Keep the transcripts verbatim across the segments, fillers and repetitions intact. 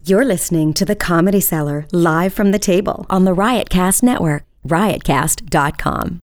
You're listening to The Comedy Cellar, live from the table on the Riotcast Network, riotcast dot com.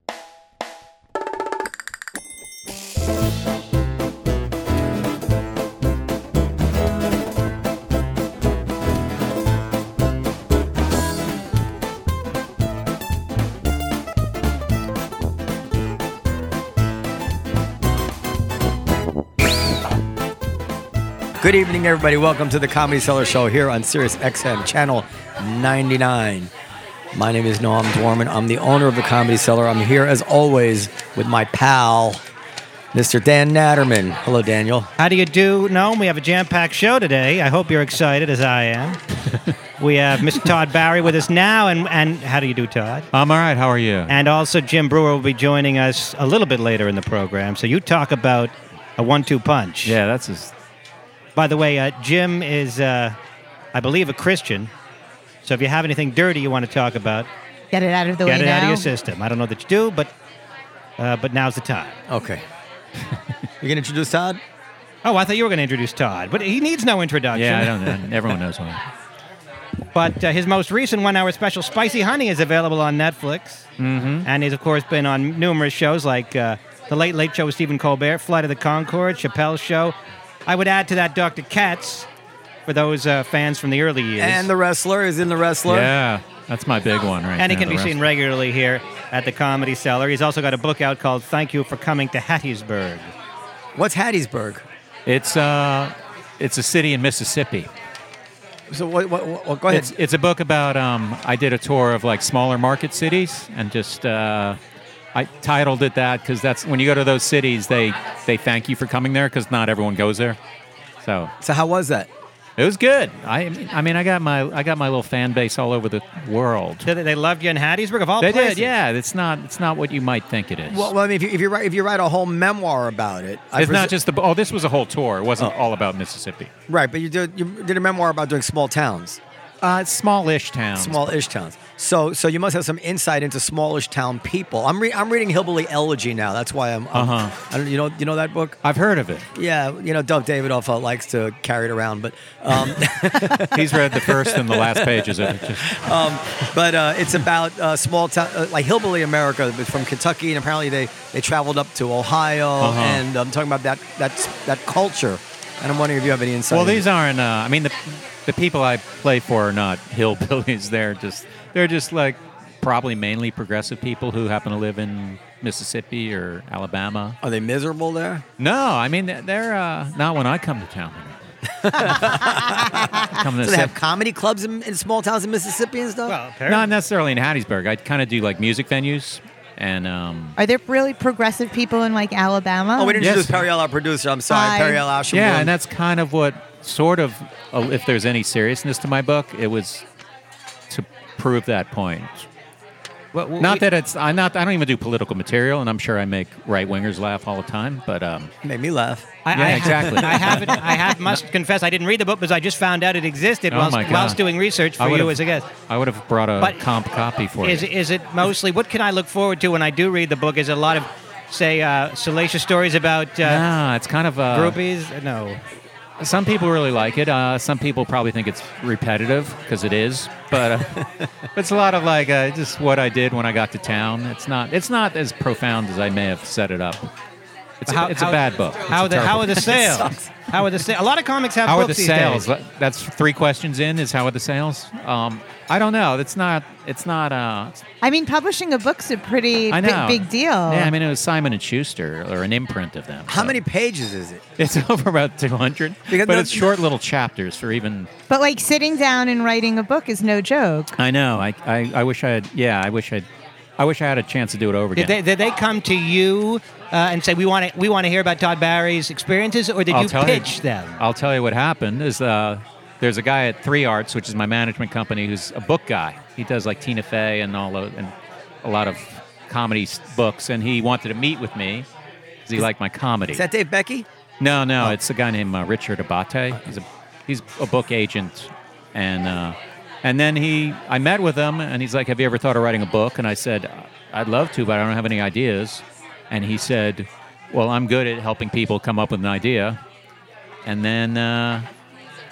Good evening, everybody. Welcome to the Comedy Cellar Show here on Sirius X M, Channel ninety-nine. My name is Noam Dworman. I'm the owner of the Comedy Cellar. I'm here, as always, with my pal, Mister Dan Natterman. Hello, Daniel. How do you do, Noam? We have a jam-packed show today. I hope you're excited, as I am. We have Mister Todd Barry with us now, and, and how do you do, Todd? I'm all right. How are you? And also Jim Brewer will be joining us a little bit later in the program. So you talk about a one two punch. Yeah, that's his... By the way, uh, Jim is, uh, I believe, a Christian. So if you have anything dirty you want to talk about, Get it out of the way get it now. out of your system. I don't know that you do, but uh, but now's the time. Okay. You going to introduce Todd? Oh, I thought you were going to introduce Todd, but he needs no introduction. Yeah, I don't know. Everyone knows one. But uh, his most recent one-hour special, Spicy Honey, is available on Netflix. Mm-hmm. And he's, of course, been on numerous shows like uh, The Late Late Show with Stephen Colbert, Flight of the Conchords, Chappelle's Show. I would add to that Doctor Katz for those uh, fans from the early years. And The Wrestler is in The Wrestler. Yeah, that's my big one right And he now, can be the seen rest- regularly here at the Comedy Cellar. He's also got a book out called Thank You for Coming to Hattiesburg. What's Hattiesburg? It's uh, it's a city in Mississippi. So what? What? what, what go ahead. It's it's a book about. Um, I did a tour of like smaller market cities and just. Uh, I titled it that because that's when you go to those cities, they they thank you for coming there because not everyone goes there. So so how was that? it was good. I I mean I got my I got my little fan base all over the world. Did they, they loved you in Hattiesburg of all They places? did, yeah. It's not it's not what you might think it is. Well, well I mean, if you, if you write if you write a whole memoir about it, I It's not presu- just the. Oh, this was a whole tour. It wasn't Oh. all about Mississippi. right, but you did you did a memoir about doing small towns. Uh, smallish towns. Small-ish towns. So, so you must have some insight into smallish town people. I'm re- I'm reading Hillbilly Elegy now. That's why I'm. I'm Uh-huh. I don't, you know, you know that book? I've heard of it. Yeah, you know, Doug Davidoff uh, likes to carry it around, but um, He's read the first and the last pages of it. Just, um, but uh, it's about uh, small town, uh, like Hillbilly America, but from Kentucky, and apparently they, they traveled up to Ohio, Uh-huh. and I'm talking about that that that culture. And I'm wondering if you have any insight. well, into these aren't. Uh, I mean, the the people I play for are not hillbillies. They're just they're just like probably mainly progressive people who happen to live in Mississippi or Alabama. Are they miserable there? No, I mean they're, they're uh, not when I come to town. come to Do they have comedy clubs in, in small towns in Mississippi and stuff? Well, apparently. not necessarily in Hattiesburg. I kind of do like music venues and. Um, Are there really progressive people in like Alabama? Oh, we didn't Yes. introduce Periel, our producer. I'm sorry, Hi. Periel Ashenborn. Yeah, and that's kind of what sort of, uh, if there's any seriousness to my book, it was to prove that point. Well, well, Not we- that it's, I'm not, I don't even do political material, and I'm sure I make right wingers laugh all the time. But um, made me laugh. I, Yeah, I, exactly. I haven't. I have must confess I didn't read the book because I just found out it existed Oh, whilst, my God. whilst doing research I for would've- you as a guest. I would have brought a But comp copy for Is you. is it mostly what can I look forward to when I do read the book? Is it a lot of say uh, salacious stories about uh, Nah, it's kind of uh, groupies? No. Some people really like it. Uh, some people probably think it's repetitive because it is. But uh, it's a lot of like uh, just what I did when I got to town. It's not. It's not as profound as I may have set it up. It's, How- a, it's how- a bad book. It's How a are the how terrible are the book. sales? sucks. How are the sales? A lot of comics have How are books the these sales? days. That's three questions in. Is how are the sales? Um, I don't know. It's not. It's not. Uh, I mean, publishing a book's a pretty I big, know. big deal. Yeah, I mean it was Simon and Schuster or an imprint of them. How so. many pages is it? It's over about two hundred. Because But no- it's short little chapters for even. But like sitting down and writing a book is no joke. I know. I, I, I wish I had. Yeah, I wish I'd. I wish I had a chance to do it over Did again. they did they come to you uh, and say we want to we want to hear about Todd Barry's experiences, or did I'll you tell pitch you, them? I'll tell you what happened is uh, there's a guy at Three Arts, which is my management company, who's a book guy. He does like Tina Fey and all of, and a lot of comedy s- books, and he wanted to meet with me because he liked my comedy. Is that Dave Becky? No, no, it's a guy named uh, Richard Abate. He's a he's a book agent, and uh, and then he I met with him, and he's like, "Have you ever thought of writing a book?" And I said, "I'd love to, but I don't have any ideas." And he said, "Well, I'm good at helping people come up with an idea." And then uh,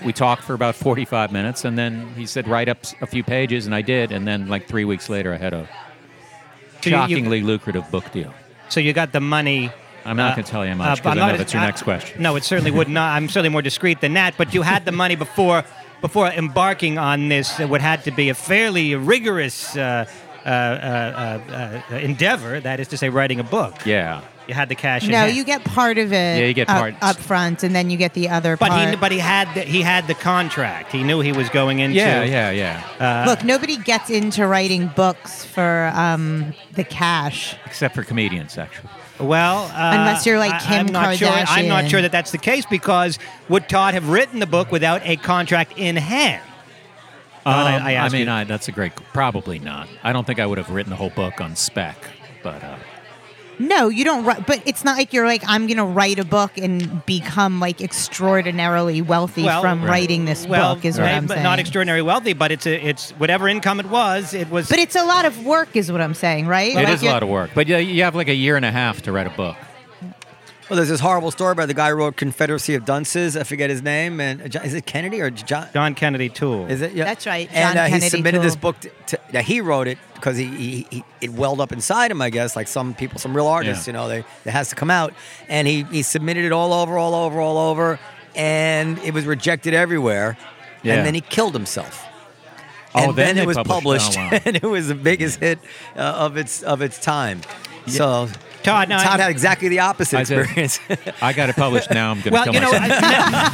we talked for about forty-five minutes, and then he said, write up s- a few pages, and I did. And then, like, three weeks later, I had a So you- you- shockingly lucrative book deal. So you got the money. I'm not uh, going to tell you how uh, much, because I'm I know not- that's your uh, next question. No, it certainly would not. I'm certainly more discreet than that. But you had the money before before embarking on this, uh, what had to be a fairly rigorous uh, uh, uh, uh, uh, endeavor. That is to say, writing a book. Yeah. You had the cash. in No, hand. you get part of it. Yeah, you get up, part. up front, and then you get the other But part. he but he had the, he had the contract. He knew he was going into. Yeah, yeah, yeah. Uh, Look, nobody gets into writing books for um, the cash. Except for comedians, actually. Well, uh, Unless you're like I- Kim I'm not Sure, I'm not Kardashian. sure that that's the case, because would Todd have written the book without a contract in hand? Todd, I- Um, I I, ask mean, you. I, that's a great. Probably not. I don't think I would have written the whole book on spec, but. Uh, No, you don't write. But it's not like you're like, I'm going to write a book and become like extraordinarily wealthy Well, from right. writing this Well, book, is what right, I'm but saying. not extraordinary wealthy, but it's a, it's whatever income it was. It was. But it's a lot of work, is what I'm saying, right? It Like is a you're- lot of work, but yeah, you have like a year and a half to write a book. Well, there's this horrible story about the guy who wrote Confederacy of Dunces. I forget his name. And uh, John- is it Kennedy or John? John Kennedy Toole. Is it? Yeah. That's right, And John uh, he Kennedy submitted this Toole. book. To, to, now he wrote it because he, he, he it welled up inside him, I guess, like some people, some real artists. Yeah. You know, they it has to come out. And he he submitted it all over, all over, all over, and it was rejected everywhere. Yeah. And then he killed himself. Oh, and then then, they it was published- published, oh, wow. and it was the biggest hit uh, of its of its time. So Todd, now, Todd I- had exactly the opposite I said- experience. I got it published now. I'm going to Well, kill you know, myself.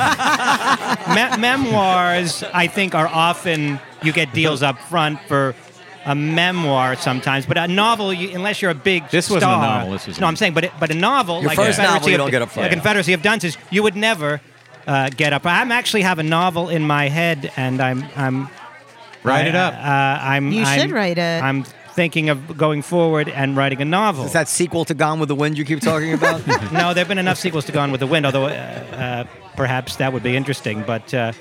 me- memoirs, I think, are often you get deals up front for a memoir sometimes, but a novel, you, unless you're a big This star, wasn't a novel, this was no, a- I'm saying, but it, but a novel, Your like first Confederacy novel, you of, don't get up front. like Confederacy of Dunces, you would never uh, get up. I actually have a novel in my head, and I'm I'm Write I- it up. Uh, I'm You I'm- should write it. I'm thinking of going forward and writing a novel. Is that sequel to Gone with the Wind you keep talking about? No, there have been enough sequels to Gone with the Wind, although uh, uh, perhaps that would be interesting. But uh,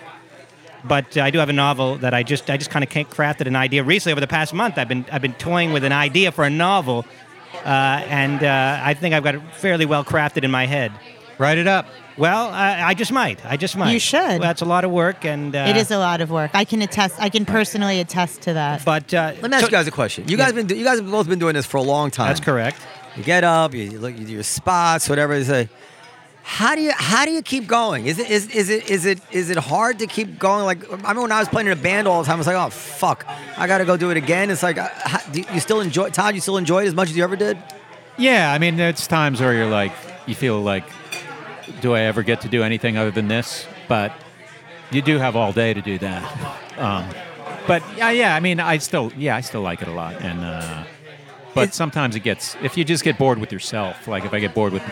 but uh, I do have a novel that I just I just kind of crafted an idea recently over the past month. I've been I've been toying with an idea for a novel, uh, and uh, I think I've got it fairly well crafted in my head. Write it up. Well, I, I just might. I just might. You should. Well, that's a lot of work, and uh, it is a lot of work. I can attest. I can personally attest to that. But uh, Let me ask so- you guys a question. You guys been do- you guys have both been doing this for a long time. That's correct. You get up, you, you look, you do your spots, whatever. You say, how do you how do you keep going? Is it is is it is it is it hard to keep going? Like I remember when I was playing in a band all the time. I was like, oh fuck, I got to go do it again. It's like, uh, how, do you still enjoy Todd? You still enjoy it as much as you ever did? Yeah, I mean, there's times where you're like, you feel like, do I ever get to do anything other than this? But you do have all day to do that. Um, but yeah, yeah, I mean, I still, yeah, I still like it a lot. And uh, but It- sometimes it gets, if you just get bored with yourself, like if I get bored with,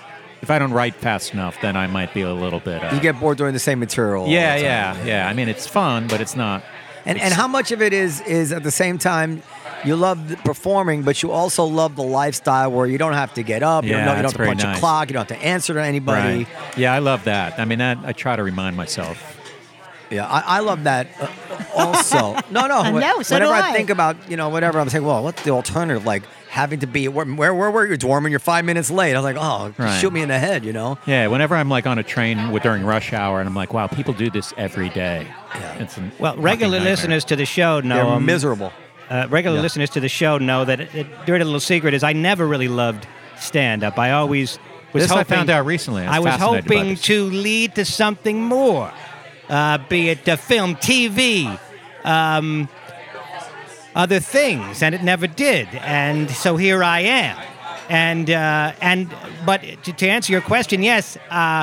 if I don't write fast enough, then I might be a little bit. Uh, You get bored doing the same material. all yeah, the time. yeah, yeah. I mean, it's fun, but it's not. And and how much of it is is at the same time you love the performing, but you also love the lifestyle where you don't have to get up, you Yeah, don't, you don't that's have to very punch a nice. clock, you don't have to answer to anybody. Right. Yeah, I love that. I mean, that I try to remind myself. Yeah, I, I love that uh, also. No, no. I know, so whenever do I I. think about, you know, whatever, I'm saying, well, what's the alternative? Like having to be, where, where, where were you, Dorman? You're five minutes late. I was like, oh, Right. shoot me in the head, you know? Yeah, whenever I'm like on a train with, during rush hour, and I'm like, wow, people do this every day. Yeah. It's an Well, fucking regular nightmare. listeners to the show know They're um, miserable. Uh, regular Yeah. listeners to the show know that it, it, dirty little secret is I never really loved stand-up. I always was This hoping. I found out recently. I was, I was fascinated by hoping this. to lead to something more, uh, be it uh, film, T V, um, other things, and it never did. And so here I am. And uh, and but to, to answer your question, yes. Uh,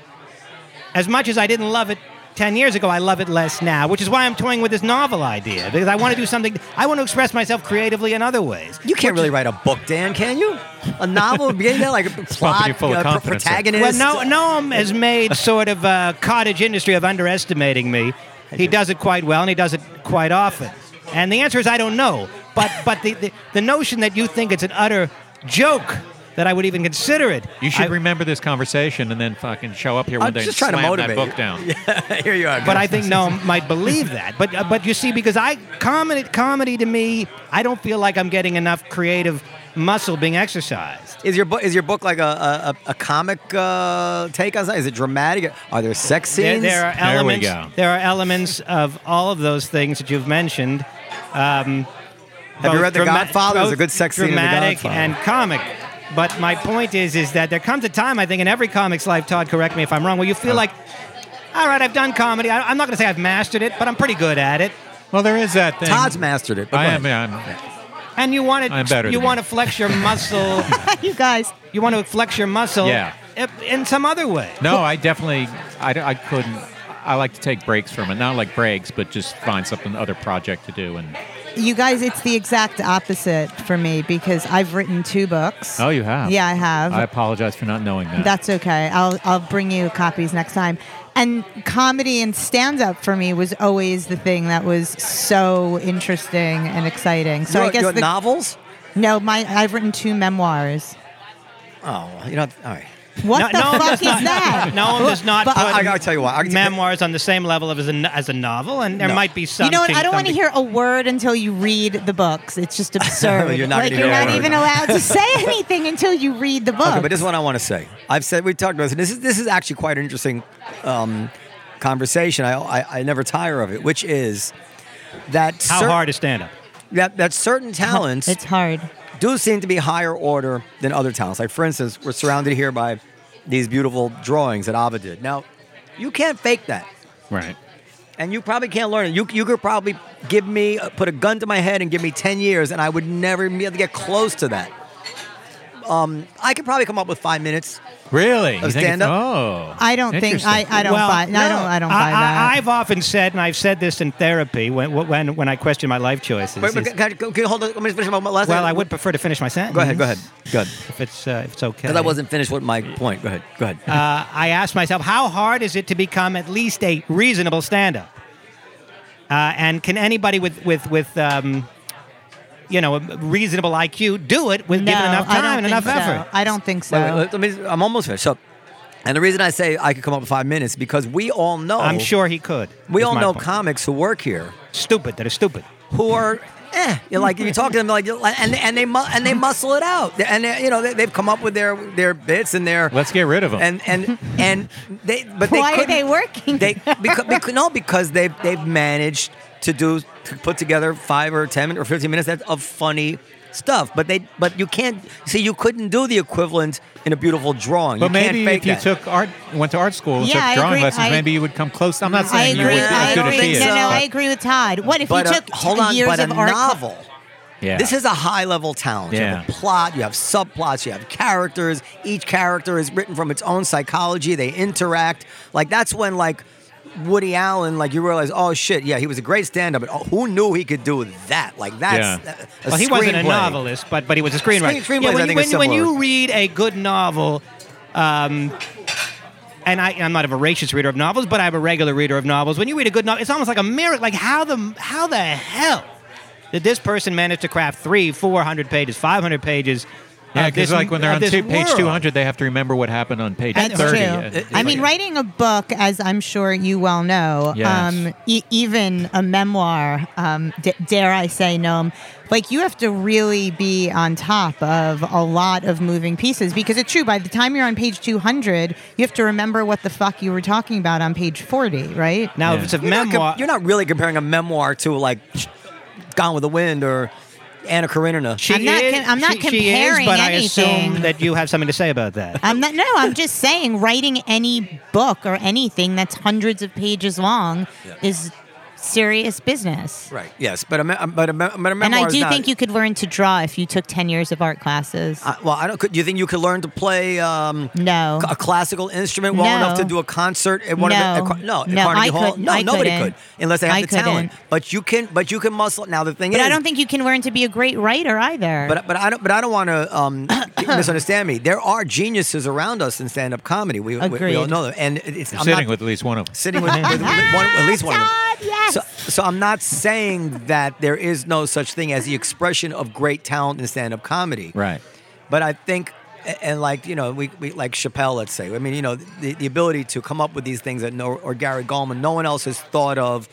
as much as I didn't love it ten years ago, I love it less now, which is why I'm toying with this novel idea, because I want to do something, I want to express myself creatively in other ways. You can't really write a book, Dan, can you? A novel, beginning there, like a plot, you full of uh, pro- confidence. protagonist. Well, no, Noam has made sort of a cottage industry of underestimating me. He does it quite well, and he does it quite often. And the answer is I don't know. But but the, the, the notion that you think it's an utter joke that I would even consider it. You should I- remember this conversation and then fucking show up here one I'm day just and trying to slam motivate that you. book down. Here you are. But I think Noam might believe that. But uh, but you see, because I comedy comedy to me, I don't feel like I'm getting enough creative muscle being exercised. Is your book is your book like a a, a comic uh, take on that? Is it dramatic? Are there sex There, scenes? there are There we elements. go. There are elements of all of those things that you've mentioned. Um, Have you both read The drama- Godfather? There's a both good sex scene in The dramatic Godfather. and comic. But my point is, is that there comes a time, I think, in every comic's life, Todd, correct me if I'm wrong, where you feel like, all right, I've done comedy. I, I'm not going to say I've mastered it, but I'm pretty good at it. Well, there is that thing. Todd's mastered it. but I go am. ahead. I'm, And you want I'm to, better you than want you. to flex your muscle. You guys. You want to flex your muscle. Yeah. i- In some other way. no, I definitely. I, I couldn't. I like to take breaks from it. Not like breaks, but just find something other project to do. And You guys, it's the exact opposite for me because I've written two books. oh, you have. Yeah, I have. I apologize for not knowing that. That's okay. I'll I'll bring you copies next time. And comedy and stand-up for me was always the thing that was so interesting and exciting. So Your- I guess your the, novels? no, my I've written two memoirs. Oh, you know. All right. What No- the no one fuck does is not- that? No one does not But- put I, I gotta tell you what. I, memoirs on the same level of as a, as a novel, and there No. might be some. You know what? I don't want to something- hear a word until you read the books. It's just absurd. You're not like gonna you're hear a not word. even allowed to say anything until you read the book. Okay, but this is what I want to say. I've said we talked about this. And this is this is actually quite an interesting um, conversation. I, I I never tire of it, which is that How cer- hard is stand up? that that certain talents It's hard. do seem to be higher order than other talents. Like, for instance, we're surrounded here by these beautiful drawings that Ava did. Now, you can't fake that. right. And you probably can't learn it. You, you could probably give me, uh, put a gun to my head and give me ten years, and I would never be able to get close to that. Um, I could probably come up with five minutes. Really? You think it's- stand-up? Oh. I don't think interesting. I, I don't Well, buy. I don't. I don't buy that. I, I've often said, and I've said this in therapy when when when I question my life choices. Wait, wait, is- can, I- can you hold on? Let me finish my last well, I would prefer to finish my sentence. Go ahead, go ahead. Good. If it's uh, if it's okay. Because I wasn't finished with my point. Go ahead. Go ahead. Uh, I asked myself, how hard is it to become at least a reasonable stand-up? Uh, and can anybody with with with um, you know a reasonable I Q do it with no, given enough I don't time and think enough so. effort? I don't think so. Wait, wait, let me, I'm almost finished. So, and the reason I say I could come up with five minutes is because we all know. I'm sure he could. We is all my know point. comics who work here Stupid. That is stupid. who are. Eh, you're like you talk to them like and and they mu- and they muscle it out and they, you know they, they've come up with their their bits and their Let's get rid of them. and and and they but they Why are couldn't- they working? They because, because no because they've they've managed to do to put together five or ten or fifteen minutes of funny stuff, but they but you can't see you couldn't do the equivalent in a beautiful drawing. but you maybe can't fake if you that. took art, went to art school and Yeah, I took drawing agree. lessons, I- maybe you would come close. I'm not I saying you agree. would be I as good agree. as he is. No, no, but- I agree with Todd. What if but you uh, took hold on, years but a of art? cla- novel. yeah. This is a high level talent. You have a Yeah. plot, you have subplots, you have characters. Each character is written from its own psychology. They interact. Like that's when like Woody Allen, like you realize, oh shit, yeah, he was a great stand-up, but oh, who knew he could do that? Like that's Yeah. a, a Well, he wasn't a screenplay. novelist, but but he was a screenwriter. Screen- screenplays, yeah, when, I you- think, when, are when similar. you read a good novel, um, and I, I'm not a voracious reader of novels, but I'm a regular reader of novels. When you read a good novel, it's almost like a miracle. Like how the how the hell did this person manage to craft three, four hundred pages, five hundred pages? Yeah, of because this- like when they're of on this two, page world? two hundred, they have to remember what happened on page That's thirty. true. And it's I mean, like- writing a book, as I'm sure you well know, Yes. um, e- even a memoir, um, d- dare I say, Noam, like you have to really be on top of a lot of moving pieces because it's true. By the time you're on page two hundred, you have to remember what the fuck you were talking about on page forty, right? Now, Yeah. if it's a You're not, com- memoir, you're not really comparing a memoir to like Gone with the Wind or Anna Karenina. she I'm not is, com- I'm not she, she is, comparing but I anything. assume that you have something to say about that. I'm not. No, I'm just saying, writing any book or anything that's hundreds of pages long is serious business. Right. Yes, but a me- but a, me- but a memoir And I is do not, think you could learn to draw if you took ten years of art classes. I, well, I don't. Could, do you think you could learn to play um, no. a classical instrument well No. enough to do a concert at one No. of the at, Car- no, at No, Carnegie I Hall? couldn't. No, I nobody couldn't. could unless they have I the talent. couldn't. But you can. But you can muscle. Now the thing But is, I don't think you can learn to be a great writer either. But but I don't but I don't want to um, misunderstand me. There are geniuses around us in stand-up comedy. We, we, we all Agreed. know them, and it's You're I'm sitting not, with at least one of them. sitting with, with, with one, at least one of them. Todd, yes. So, so I'm not saying that there is no such thing as the expression of great talent in stand-up comedy. Right. But I think, and like you know, we, we like Chappelle, let's say. I mean, you know, the, the ability to come up with these things that no, or Gary Goldman, no one else has thought of,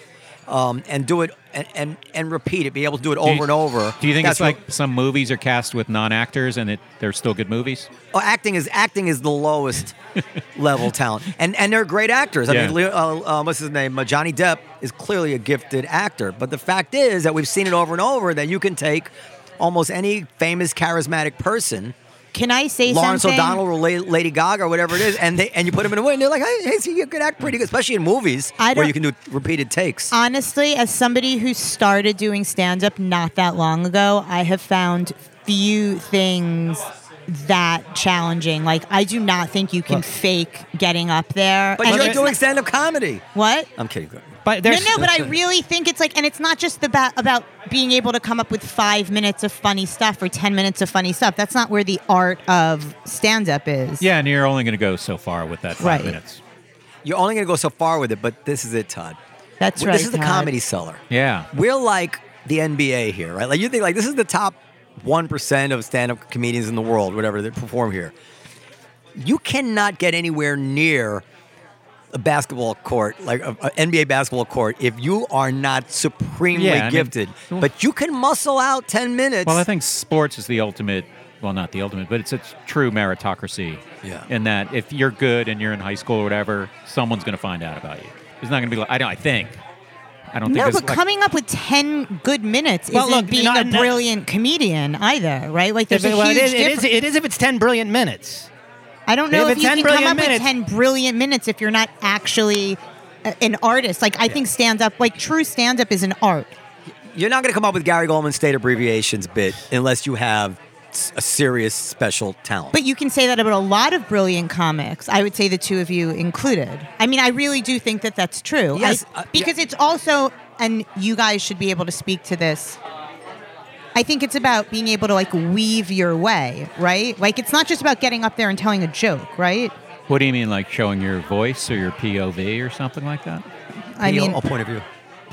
um, and do it and, and and repeat it, be able to do it Do over you- and over. Do you think That's it's like some movies are cast with non-actors and it, they're still good movies? Oh, acting is acting is the lowest level talent, and and they're great actors. I Yeah. mean, Leo- uh, uh, what's his name? Uh, Johnny Depp is clearly a gifted actor, but the fact is that we've seen it over and over that you can take almost any famous, charismatic person, Can I say Lawrence something? O'Donnell or La- Lady Gaga or whatever it is, and they and you put them in a win. They're like, hey, hey, so you could act pretty good, especially in movies I where don't- you can do repeated takes. Honestly, as somebody who started doing stand-up not that long ago, I have found few things that challenging. Like, I do not think you can fake getting up there. but And you're it's doing not- stand-up comedy. what? I'm kidding. But No, there's no, but I really think it's like, and it's not just about about being able to come up with five minutes of funny stuff or ten minutes of funny stuff. That's not where the art of stand-up is. Yeah, and you're only going to go so far with that five Right. minutes. You're only going to go so far with it, but this is it, Todd. That's Well, right. This is the Todd. Comedy Cellar. Yeah. We're like the N B A here, right? Like you think like this is the top one percent of stand-up comedians in the world, whatever that perform here. You cannot get anywhere near a basketball court, like an N B A basketball court, if you are not supremely Yeah, I mean- gifted. But you can muscle out ten minutes. Well, I think sports is the ultimate, well, not the ultimate, but it's a true meritocracy. Yeah. In that if you're good and you're in high school or whatever, someone's going to find out about you. It's not going to be like, I don't, I think. I don't think No, there's but like, coming up with ten good minutes Well, isn't look, being not- a not- brilliant comedian either, right? Like, there's a well, huge it, is, it, is, difference. it is if it's ten brilliant minutes. I don't know if if, it's you ten can come brilliant up with minutes- ten brilliant minutes if you're not actually a- an artist. Like, I think stand-up, like, true stand-up is an art. You're not going to come up with Gary Goldman's state abbreviations bit unless you have s- a serious special talent. But you can say that about a lot of brilliant comics. I would say the two of you included. I mean, I really do think that that's true. Yes, I- uh, because yeah. it's also, and you guys should be able to speak to this. I think it's about being able to like weave your way, right? Like, it's not just about getting up there and telling a joke, right? what do you mean, like showing your voice or your P O V or something like that? I mean, a point of view.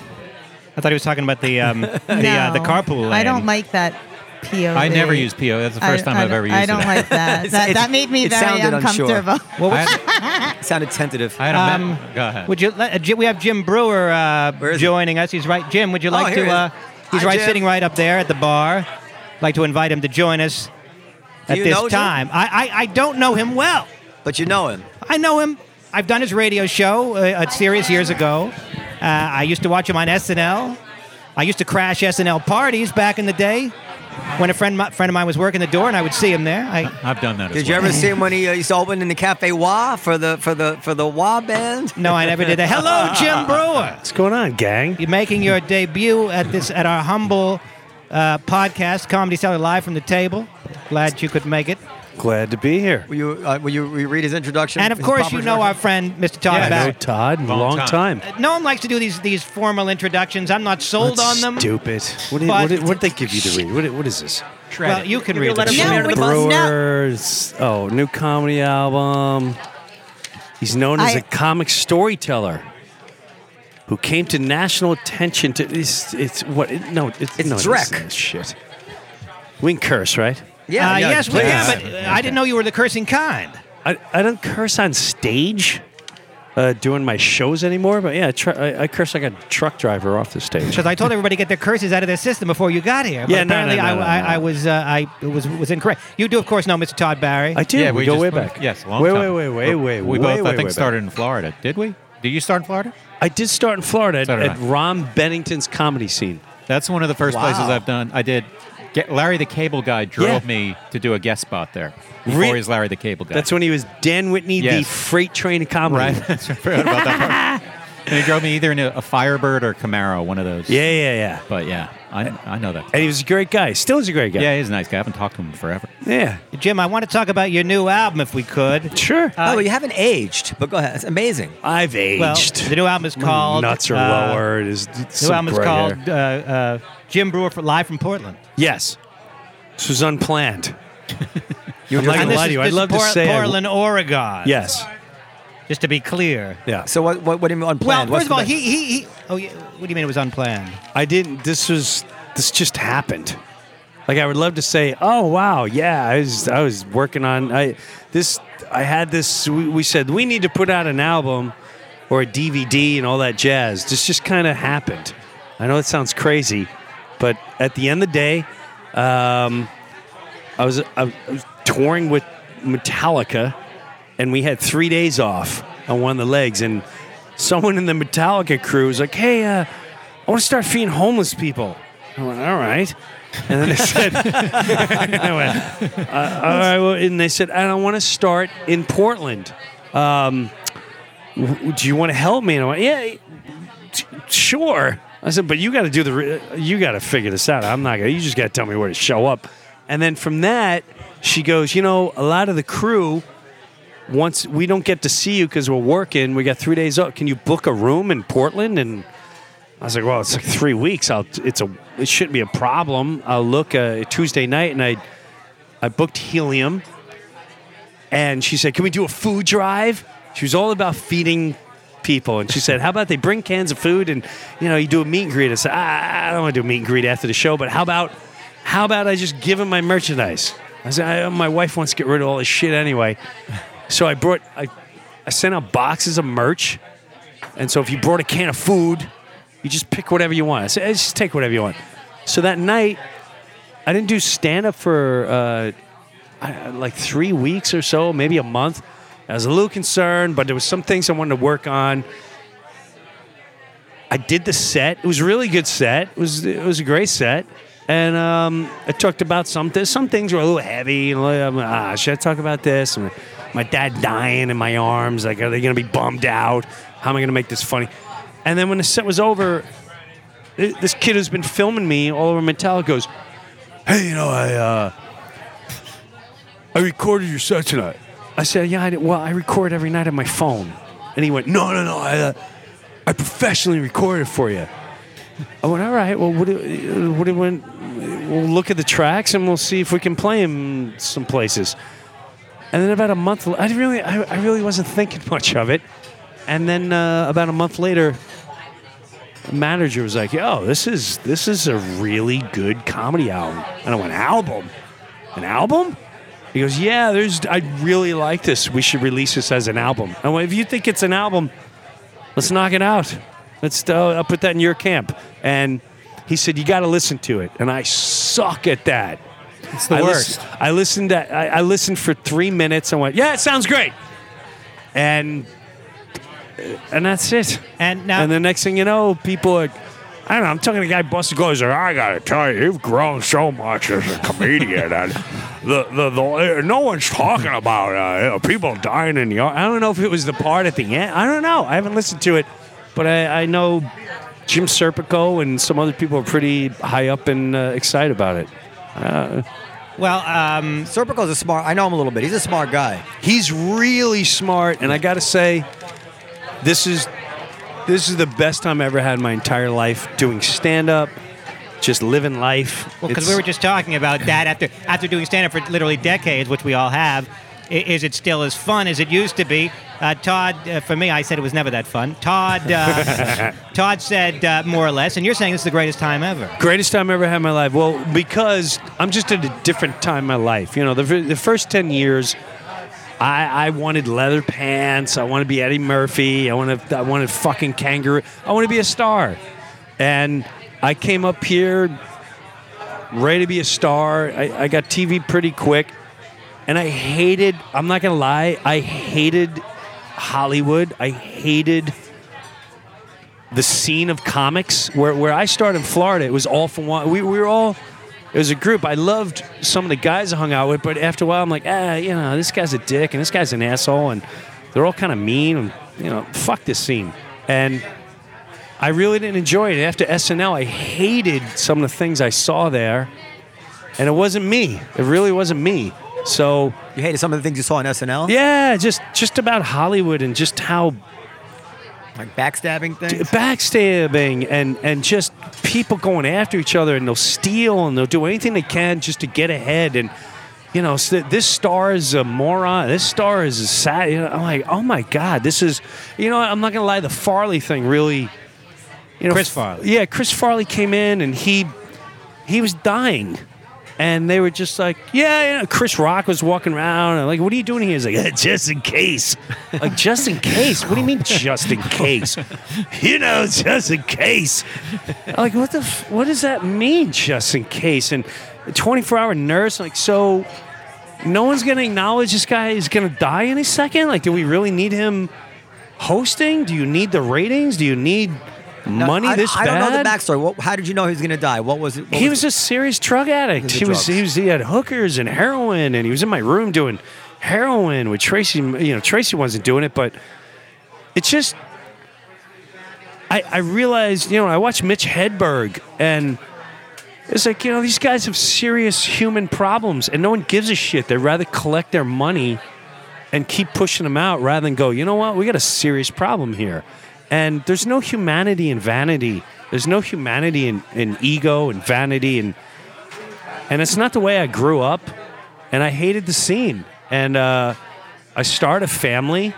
I thought he was talking about the um, the uh, no, the carpool lane. I don't like that P O V. I never use P O V. That's the first I- time I I've don't- ever used I it. don't like that. It's- that, it's- that made me it very sounded unsure. uncomfortable. I had, It sounded tentative. I had a Um, me- Go ahead. Would you? let- uh, Jim- we have Jim Brewer uh, Where is he? joining us. He's right. Jim, would you Oh, like here to? he is. Uh, he's Hi, right, Jim. sitting right up there at the bar. Like to invite him to join us Do at you this know Jim? time. I, I I don't know him well. But you know him. I know him. I've done his radio show uh, at Sirius years ago. Uh, I used to watch him on S N L. I used to crash S N L parties back in the day when a friend my, friend of mine was working the door, and I would see him there. I, I've done that as Did you well. ever see him when he uh, used to open in the Cafe Wah for the for the for the Wah band? no, I never did that. Hello, Jim Brewer. What's going on, gang? You're making your debut at this at our humble uh, podcast, Comedy Cellar, live from the table. Glad you could make it. Glad to be here. Will you uh, will you re- read his introduction? And of his course, proper you know our introduction? friend Mister Todd Yeah, I know Barry. Todd, Long long, time. time. No one likes to do these these formal introductions. I'm not sold That's on them. Stupid. What did, But- what, did, what did they give you to read? What, did- what is this? Shred Well, it. you can You're read gonna let it. him No, in under the we're- bus? no. Brewers. Oh, new comedy album. He's known as I- a comic storyteller who came to national attention to. It's, it's what? It, no, it's, It's no, Drek. This, shit. We can curse, right? Yeah, Uh, yeah, yes, we please. can, but uh, I didn't know you were the cursing kind. I, I don't curse on stage uh, doing my shows anymore, but yeah, tr- I, I curse like a truck driver off the stage. Because I told everybody to get their curses out of their system before you got here. But Yeah, no, apparently no, no, I, no, I, no. I was uh, I was was incorrect. You do, of course, know Mister Todd Barry. I do. Yeah, we, we go just- way back. Yes, a long wait, time. wait, wait, wait, wait. We way, both, way, I think, way started in Florida. Did we? Did you start in Florida? back. I did start in Florida So at, did at I. Ron Bennington's comedy scene. That's one of the first Wow. places I've done. I did. Get, Larry the Cable Guy drove Yeah. me to do a guest spot there before Re- he was Larry the Cable Guy. That's when he was Dan Whitney, the Yes. freight train of comedy. right. That's right. I forgot about that part. And he drove me either in a, a Firebird or Camaro, one of those. Yeah, yeah, yeah. But yeah, I I know that. And he was a great guy. Still is a great guy. Yeah, he's a nice guy. I haven't talked to him forever. Yeah. Jim, I want to talk about your new album, if we could. Sure. oh, well, you haven't aged, but go ahead. It's amazing. I've aged. Well, the new album is My called. nuts are uh, lower. It is, it's The new some album is gray called hair. uh, uh, Jim Brewer for Live from Portland. Yes. This was unplanned. You I'm not And gonna this lie is- to you. this I'd is love to Por- say I- Portland, Oregon. Yes. Just to be clear. Yeah. So what what, what do you mean Well, unplanned? first of What's all, the- he, he he. Oh, yeah, what do you mean it was unplanned? I didn't. This was. This just happened. Like I would love to say, oh wow, yeah, I was I was working on I this I had this. We, we said we need to put out an album, or a D V D and all that jazz. This just kind of happened. I know it sounds crazy, but at the end of the day, um, I was I was touring with Metallica, and we had three days off on one of the legs, and someone in the Metallica crew was like, "Hey, uh, I want to start feeding homeless people." I went, "All right." And then they said, I went, uh, all right, well, and they said, "And I want to start in Portland. Um, w- do you want to help me?" And I went, "Yeah, t- sure." I said, "But you got to do the, re- you got to figure this out. I'm not gonna. You just got to tell me where to show up." And then from that, she goes, "You know, a lot of the crew, once we don't get to see you because we're working, we got three days off. Can you book a room in Portland?" And I was like, "Well, it's like three weeks. I'll. It's a. It shouldn't be a problem. I'll look uh, Tuesday night." And I, I booked Helium. And she said, "Can we do a food drive?" She was all about feeding people, and she said, "How about they bring cans of food and you know you do a meet and greet?" I said, "I, I don't want to do a meet and greet after the show, but how about, how about I just give them my merchandise?" I said, I, "My wife wants to get rid of all this shit anyway." So I brought, I, I sent out boxes of merch, and so if you brought a can of food, you just pick whatever you want. I said, "Just take whatever you want." So that night, I didn't do stand-up for uh, I, like three weeks or so, maybe a month. I was a little concerned, but there was some things I wanted to work on. I did the set. It was a really good set. It was it was a great set. And um, I talked about some th- some things were a little heavy. And like, ah, should I talk about this? And my dad dying in my arms. Like, are they going to be bummed out? How am I going to make this funny? And then when the set was over, this kid who's been filming me all over Metallica goes, "Hey, you know, I uh, I recorded your set tonight." I said, "Yeah, I did. Well, I record every night on my phone." And he went, "No, no, no, I, uh, I professionally recorded it for you." I went, "All right, well, what do, what do, when, we'll look at the tracks and we'll see if we can play them some places." And then about a month, I really, I, I really wasn't thinking much of it. And then uh, about a month later, the manager was like, "Yo, this is this is a really good comedy album." And I went, "Album? An album?" He goes, "Yeah, there's. I really like this. We should release this as an album." I went, "If you think it's an album, let's knock it out. Let's. Uh, I'll put that in your camp." And he said, "You got to listen to it." And I suck at that. It's the I worst. Listened, I listened. To, I, I listened for three minutes and went, "Yeah, it sounds great." And and that's it. And now, And the next thing you know, people are. I don't know. I'm talking to a guy busted goes. "I gotta tell you, you've grown so much as a comedian, and the the, the no one's talking about uh, you know, people dying in the yard." I don't know if it was the part at the end. I don't know. I haven't listened to it, but I, I know Jim Serpico and some other people are pretty high up and uh, excited about it. Uh, well, um, Serpico's a smart. I know him a little bit. He's a smart guy. he's really smart, and I gotta say, this is. This is the best time I ever had in my entire life doing stand-up, just living life. well, because It's- we were just talking about that after after doing stand-up for literally decades, which we all have. i- Is it still as fun as it used to be? Uh, Todd, uh, for me, I said it was never that fun. Todd, uh, Todd said uh, more or less, and you're saying this is the greatest time ever. Greatest time I ever had in my life. Well, because I'm just at a different time in my life. You know, the, the first ten years, I, I wanted leather pants. I wanted to be Eddie Murphy. I wanted, I wanted fucking kangaroo. I want to be a star. And I came up here ready to be a star. I, I got T V pretty quick. And I hated, I'm not going to lie, I hated Hollywood. I hated the scene of comics. Where, where I started in Florida, it was all for one. We, we were all... It was a group. I loved some of the guys I hung out with, but after a while, I'm like, ah, you know, this guy's a dick and this guy's an asshole, and they're all kind of mean, and you know, fuck this scene. And I really didn't enjoy it. After S N L, I hated some of the things I saw there, and it wasn't me. It really wasn't me. So You hated some of the things you saw on S N L? yeah, just just about Hollywood and just how Like backstabbing things? backstabbing and and just people going after each other, and they'll steal and they'll do anything they can just to get ahead. And you know, so this star is a moron. This star is a sad. You know, I'm like, oh my god, this is. You know, I'm not gonna lie. The Farley thing really. You know, Chris Farley. Yeah, Chris Farley came in and he he was dying, And they were just like, yeah, you know, Chris Rock was walking around. And like, what are you doing here? He's like, eh, just in case. Like, just in case? What do you mean, just in case? You know, just in case. I'm like, what the? F- what does that mean, just in case? And a twenty-four hour nurse, like, so no one's going to acknowledge this guy is going to die any second? Like, do we really need him hosting? Do you need the ratings? Do you need money I, this I bad? don't know the backstory. What, how did you know he was going to die? What was it? What He was was a serious drug addict. He He was was, drugs. he was he had hookers and heroin, and he was in my room doing heroin with Tracy. You know, Tracy wasn't doing it, but it's just I I realized, you know, I watched Mitch Hedberg, and it's like, you know, these guys have serious human problems, and no one gives a shit. They'd rather collect their money and keep pushing them out rather than go, you know what, we got a serious problem here. And there's no humanity in vanity. There's no humanity in, in ego and vanity. And and it's not the way I grew up. And I hated the scene. And uh, I started a family.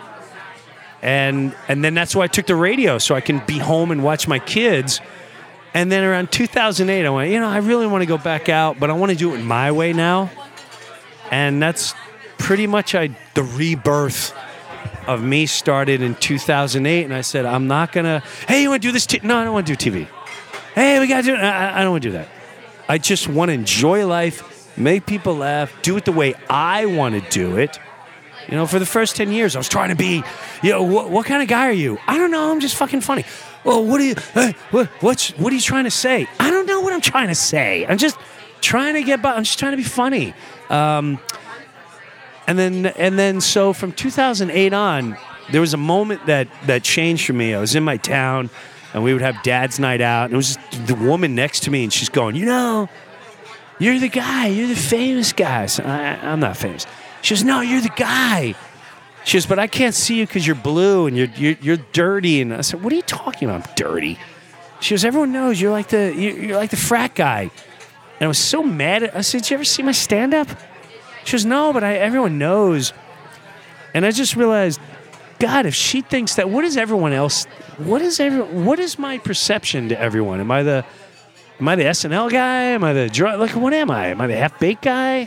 And and then that's why I took the radio, so I can be home and watch my kids. And then around two thousand eight, I went, you know, I really want to go back out, but I want to do it my way now. And that's pretty much I the rebirth of me started in two thousand eight, and I said, I'm not going to, hey, you want to do this? T-? No, I don't want to do T V. Hey, we got to do it. I, I don't want to do that. I just want to enjoy life, make people laugh, do it the way I want to do it. You know, for the first ten years, I was trying to be, you know, what, what kind of guy are you? I don't know. I'm just fucking funny. Well, what are you, hey, what, what's, what are you trying to say? I don't know what I'm trying to say. I'm just trying to get by. I'm just trying to be funny. Um, And then, and then, so from two thousand eight on, there was a moment that, that changed for me. I was in my town, and we would have dad's night out, and it was just the woman next to me, and she's going, you know, you're the guy, you're the famous guy. So I, I'm not famous. She goes, no, you're the guy. She goes, but I can't see you because you're blue and you're, you're you're dirty. And I said, what are you talking about? I'm dirty. She goes, everyone knows you're like the you're like the frat guy. And I was so mad at. I said, did you ever see my stand up? She goes, no, but I, everyone knows. And I just realized, God, if she thinks that, what is everyone else? What is every? What is my perception to everyone? Am I the, am I the S N L guy? Am I the drug? Like, what am I? Am I the half baked guy?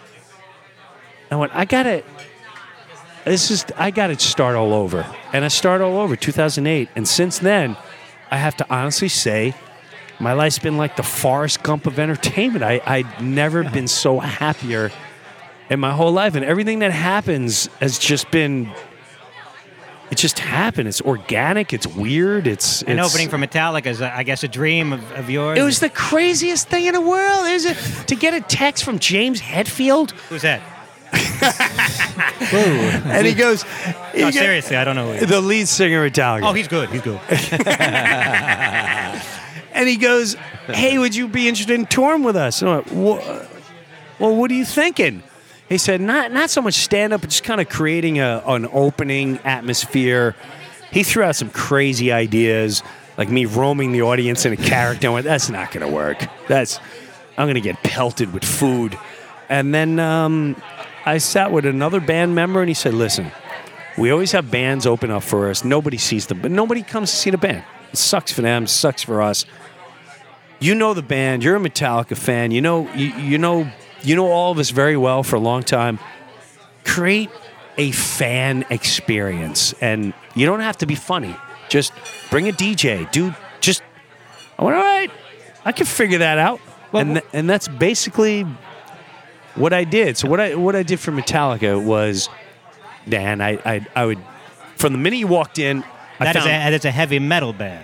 I went, I gotta. This is I gotta start all over, and I start all over, two thousand eight, and since then, I have to honestly say, my life's been like the Forrest Gump of entertainment. I I'd never been so happier in my whole life, and everything that happens has just been, it just happened. It's organic. It's weird. It's, An it's opening for Metallica is, uh, I guess, a dream of, of yours. It was the craziest thing in the world. Is it to get a text from James Hetfield? Who's that? And he goes, he No, goes- seriously, I don't know. Who he is. the lead singer of Metallica. Oh, he's good. He's good. And he goes, hey, would you be interested in touring with us? And I went, "Wha- well, what are you thinking? He said, not not so much stand-up, but just kind of creating a, an opening atmosphere. He threw out some crazy ideas, like me roaming the audience in a character. I went, that's not going to work. That's I'm going to get pelted with food. And then um, I sat with another band member, and he said, listen, we always have bands open up for us. Nobody sees them, but nobody comes to see the band. It sucks for them, sucks for us. You know the band. You're a Metallica fan. You know, you, you know, you know all of us very well for a long time. Create a fan experience, and you don't have to be funny. Just bring a D J. Do just. I went, all right. I can figure that out, well, and th- and that's basically what I did. So what I what I did for Metallica was, Dan, I I, I would from the minute you walked in, I That is found, a, that's a heavy metal band.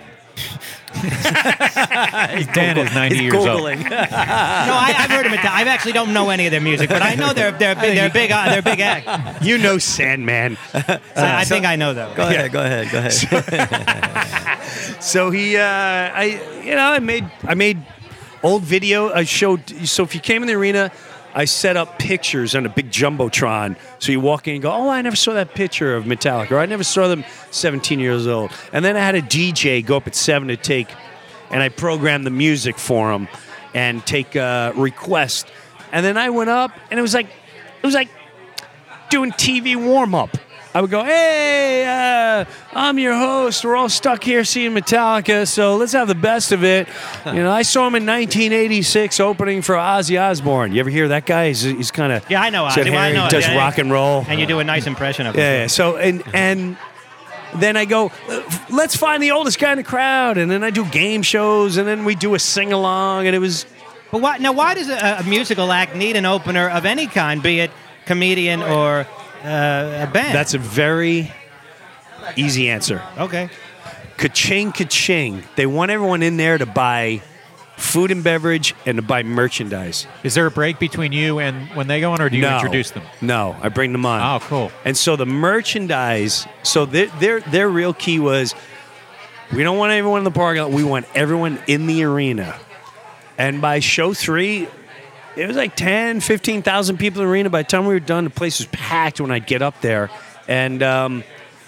Dan is ninety He's years old. Googling. No, I, I've heard of Metallica. I actually don't know any of their music, but I know they're they're big, they're big uh, they're big act. you know Sandman. So I think I know them. Go ahead, go ahead, go ahead. So he, uh, I, you know, I made, I made old video. I showed. So if you came in the arena, I set up pictures on a big jumbotron. So you walk in and go, oh, I never saw that picture of Metallica, or I never saw them seventeen years old. And then I had a D J go up at seven to take, and I programmed the music for him and take uh, requests. And then I went up, and it was like, it was like doing T V warm up. I would go, hey, uh, I'm your host. We're all stuck here seeing Metallica, so let's have the best of it. You know, I saw him in nineteen eighty-six opening for Ozzy Osbourne. You ever hear that guy? He's, he's kind of Yeah, I know Ozzy. Well, I know does yeah, rock and roll. And you do a nice impression of him. Yeah, yeah. So and and then I go, let's find the oldest guy in the crowd, and then I do game shows, and then we do a sing along, and it was. But why, now, why does a, a musical act need an opener of any kind, be it comedian or uh, a band? That's a very easy answer. Okay. Ka-ching, ka-ching. They want everyone in there to buy food and beverage and to buy merchandise. Is there a break between you and when they go on, or do you no, introduce them? No, I bring them on. Oh, cool. And so the merchandise, so their their, their real key was, we don't want everyone in the parking lot. We want everyone in the arena. And by show three, it was like ten, fifteen thousand people in the arena. By the time we were done, the place was packed when I'd get up there. And um,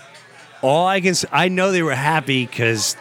all I can s- I know they were happy because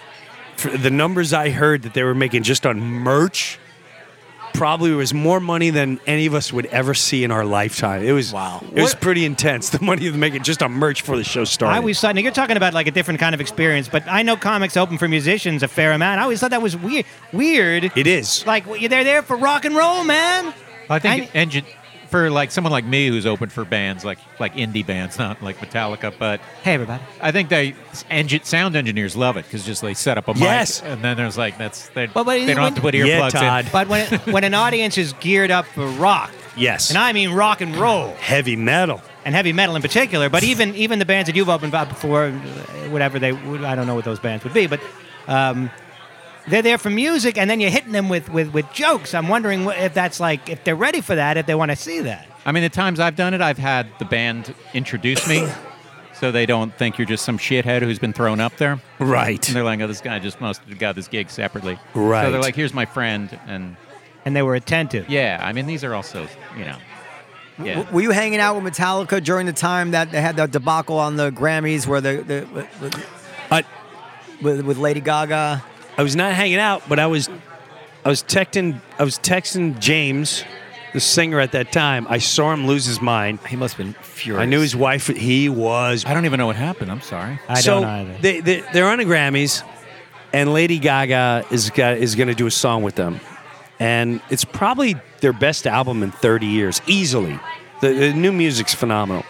the numbers I heard that they were making just on merch probably was more money than any of us would ever see in our lifetime. It was Wow. It was What- pretty intense, the money they're making just on merch before the show started. I always thought, now you're talking about like a different kind of experience, but I know comics open for musicians a fair amount. I always thought that was weird. Weird. it is. Like, well, they're there for rock and roll, man. I think I- engine for like someone like me who's open for bands like like indie bands, not like Metallica, but Hey, everybody. I think they engine, sound engineers love it because just they set up a Yes. mic and then there's like that's they, But- but they don't have to put Yeah, earplugs Todd. in. But when when an audience is geared up for rock, Yes. and I mean rock and roll, Heavy metal. and heavy metal in particular, but even even the bands that you've opened up before, whatever they, would, I don't know what those bands would be, but um, they're there for music, and then you're hitting them with, with, with jokes. I'm wondering wh- if that's like, if they're ready for that, if they want to see that. I mean, the times I've done it, I've had the band introduce me, so they don't think you're just some shithead who's been thrown up there. Right. And they're like, "Oh, this guy just must have got this gig separately." Right. So they're like, "Here's my friend," and And they were attentive. yeah, I mean, these are also, you know, yeah. W- Were you hanging out with Metallica during the time that they had the debacle on the Grammys where the, the with, Uh, with, with Lady Gaga? I was not hanging out, but I was I was texting I was texting James, the singer at that time. I saw him lose his mind. He must have been furious. I knew his wife. He was. I don't even know what happened. I'm sorry. I so don't either. They, they they're on the Grammys, and Lady Gaga is got, is going to do a song with them, and it's probably their best album in thirty years, easily. The, the new music's phenomenal,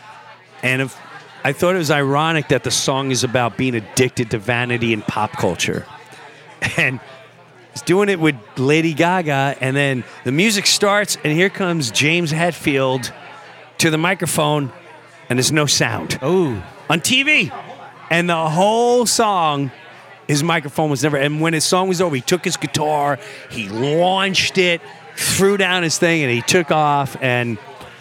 and if I thought it was ironic that the song is about being addicted to vanity and pop culture, and he's doing it with Lady Gaga, and then the music starts, and here comes James Hetfield to the microphone, and there's no sound Ooh. on T V. And the whole song, his microphone was never. And when his song was over, he took his guitar, he launched it, threw down his thing, and he took off. And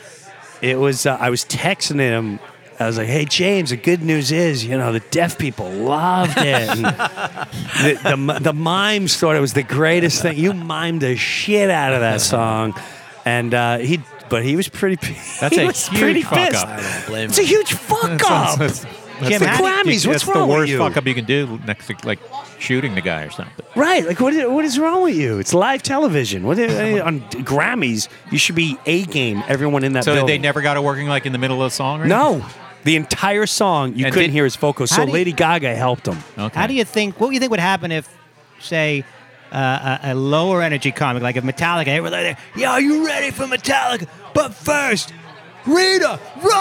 it was, uh, I was texting him. I was like, hey, James, the good news is, you know, the deaf people loved it. And the, the, the mimes thought it was the greatest thing. You mimed the shit out of that song. And uh, he, but he was pretty, That's he a was huge pretty fuck pissed. up. I don't blame It's a him. huge fuck up. That's, Jim, the how do you- Grammys. What's that's wrong the with worst you? fuck up you can do next to like shooting the guy or something. Right, like what? Is, what is wrong with you? It's live television. What is, on Grammys? You should be A game. Everyone in that So building. they never got it working like in the middle of the song? Or No, the entire song you And couldn't did- hear his vocals. How So do you- Lady Gaga helped him. anything? Okay. How do you think, what do you think would happen if, say, uh, a, a lower energy comic, like if Metallica, they were like, yeah, are you ready for Metallica? But first, Rita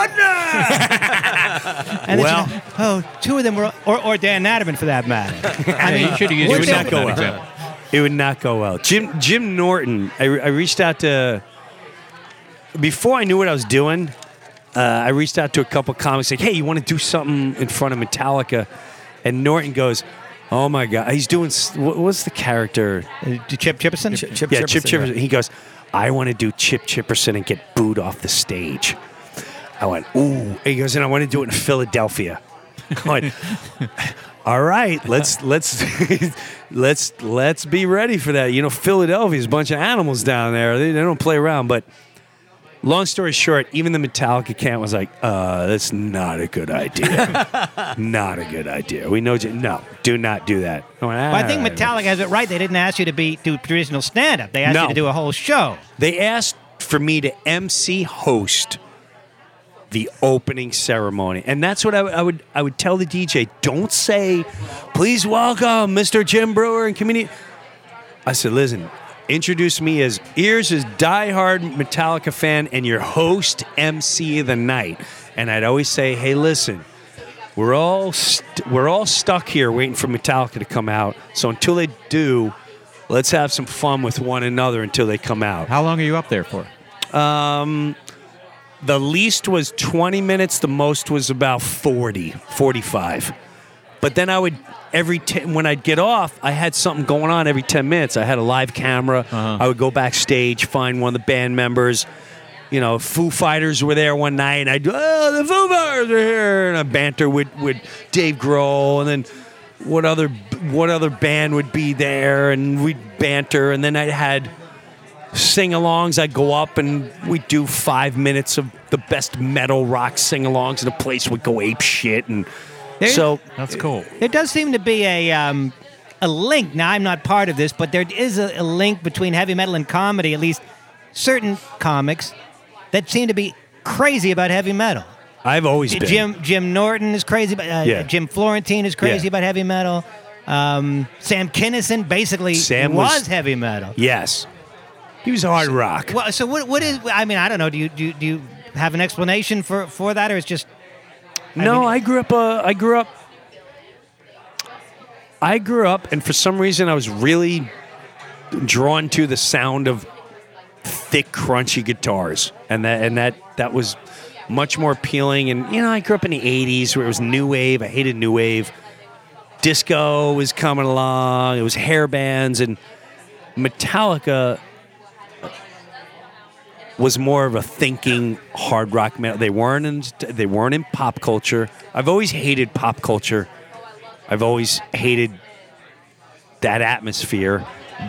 Rudner! and then Well- she, oh, two of them were, or, or Dan Natterman for that matter. I Yeah, you should have used would yourself not in go that well. example. It would not go well. Jim Jim Norton. I, I reached out to before I knew what I was doing. Uh, I reached out to a couple comics like, hey, you want to do something in front of Metallica? And Norton goes, oh my god, he's doing. s- what- What's the character? Uh, Chip Chipperson? Chip, Chip Yeah, Chipperson, Chip Chipperson. He goes, I want to do Chip Chipperson and get booed off the stage. I went, ooh. And he goes, and I want to do it in Philadelphia. I went, all right, let's let's let's let's be ready for that. You know, Philadelphia's a bunch of animals down there. They, they don't play around. But long story short, even the Metallica camp was like, uh, that's not a good idea. Not a good idea. We know, no, do not do that. I, went, Well, I think "All right." Metallica has it right. They didn't ask you to be do traditional stand-up. They asked No. you to do a whole show. They asked for me to M C host the opening ceremony. And that's what I, would- I would I would tell the D J, don't say, please welcome Mister Jim Brewer and comedian. I said, listen, introduce me as Ears is diehard Metallica fan and your host M C of the night. And I'd always say, hey, listen, we're all st- we're all stuck here waiting for Metallica to come out. So until they do, let's have some fun with one another until they come out. How long are you up there for? Um, the least was twenty minutes. The most was about forty, forty-five. But then I would, every t- when I'd get off, I had something going on every ten minutes. I had a live camera. Uh-huh. I would go backstage, find one of the band members. You know, Foo Fighters were there one night, and I'd, oh, the Foo Fighters are here. And I banter with, with Dave Grohl, and then what other what other band would be there, and we'd banter. And then I had sing-alongs. I'd go up, and we'd do five minutes of the best metal rock sing-alongs, and the place would go ape shit. And There- so That's cool. There does seem to be a um, a link. Now, I'm not part of this, but there is a, a link between heavy metal and comedy, at least certain comics that seem to be crazy about heavy metal. I've always been. Jim Jim Norton is crazy about uh, Yeah. Jim Florentine is crazy Yeah. about heavy metal. Um, Sam Kinison basically Sam was, was- heavy metal. Yes. He was hard rock. Well, so what what is? I mean, I don't know. Do you do you, do you have an explanation for, for that, or it's just? I No, mean- I grew up. Uh, I grew up. I grew up, and for some reason, I was really drawn to the sound of thick, crunchy guitars, and that and that that was much more appealing. And you know, I grew up in the eighties where it was new wave. I hated new wave. Disco was coming along. It was hair bands, and Metallica was more of a thinking hard rock metal. They weren't in, they weren't in pop culture. I've always hated pop culture. I've always hated that atmosphere.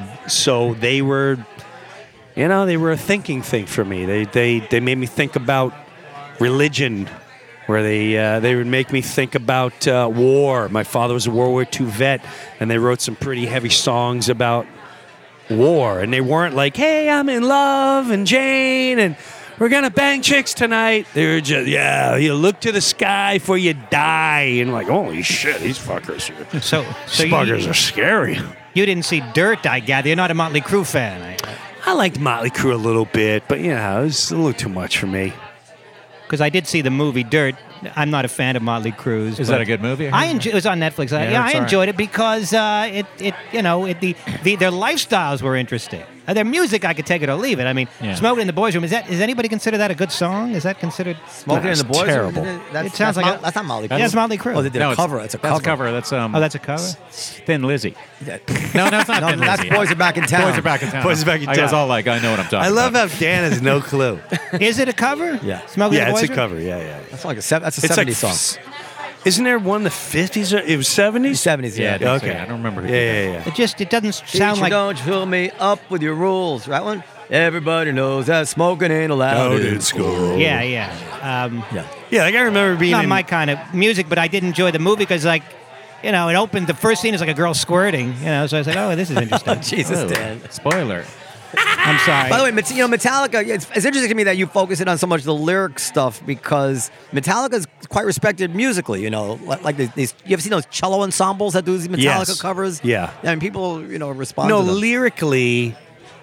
So they were, you know, they were a thinking thing for me. They they they made me think about religion, where they uh, they would make me think about uh, war. My father was a World War Two vet, and they wrote some pretty heavy songs about war, and they weren't like, hey, I'm in love and Jane and we're gonna bang chicks tonight. They were just, yeah, you look to the sky for you die, and like, holy shit, these fuckers are, So, so these you, fuckers are scary. you didn't see Dirt, I gather. You're not a Motley Crue fan. I, I liked Motley Crue a little bit, but you know, it was a little too much for me. Because I did see the movie Dirt. I'm not a fan of Motley Crue. Is that a good movie? I enjoy, it was on Netflix. I, Yeah, yeah, it's I all enjoyed it because uh, it, it, you know, it, the, the their lifestyles were interesting. Uh, their music, I could take it or leave it. I mean, Yeah. "Smoking in the Boys' Room." Is that? Does anybody consider that a good song? Is that considered? Smoking in That's the Boys. terrible. That's, It sounds that's like Mo- a- that's not Motley Crue. Yeah, it's Motley Crue. Oh, they did No, a it's- cover. It's a That's cover. a cover. That's um. Oh, that's a cover. Thin Lizzy. Yeah. No, no, it's not No, Thin that's Lizzy. Boys Are Back in Town. Boys are back in town. Boys Are Back in I was Town. all like, I know what I'm talking I love about. how Dan has no clue. Is it a cover? Yeah. Smoking in yeah, the it's Boys' a Room? cover. Yeah, yeah. yeah. That's like a sev- that's a It's like, seventies song. s- isn't there one in the fifties? Or, it was seventies? seventies, Yeah, yeah. I think so, Okay. yeah. I don't remember who Yeah, did yeah, yeah. It just it doesn't sound Teacher, like. don't fill me up with your rules. Right one? Everybody knows that smoking ain't allowed Out in in school. Yeah, yeah. Um, Yeah. Yeah, like I remember being not in, my kind of music, but I did enjoy the movie because, like, you know, it opened. The first scene is like a girl squirting. You know, so I was like, oh, this is interesting. Jesus, Oh, Dan. spoiler. I'm sorry. By the way, Met- you know, Metallica, it's, it's interesting to me that you focus in on so much the lyric stuff because Metallica's quite respected musically, you know. Like, like these, these, you ever seen those cello ensembles that do these Metallica Yes. covers? Yeah. And people, you know, respond No, to them. lyrically,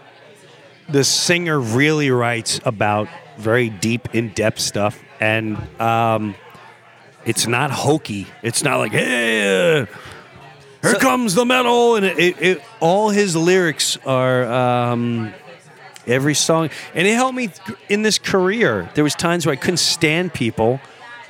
the singer really writes about very deep, in-depth stuff, and um, it's not hokey. It's not like, hey, uh, here So- comes the metal, and it, it, it, all his lyrics are um, every song, and it helped me in this career. There was times where I couldn't stand people.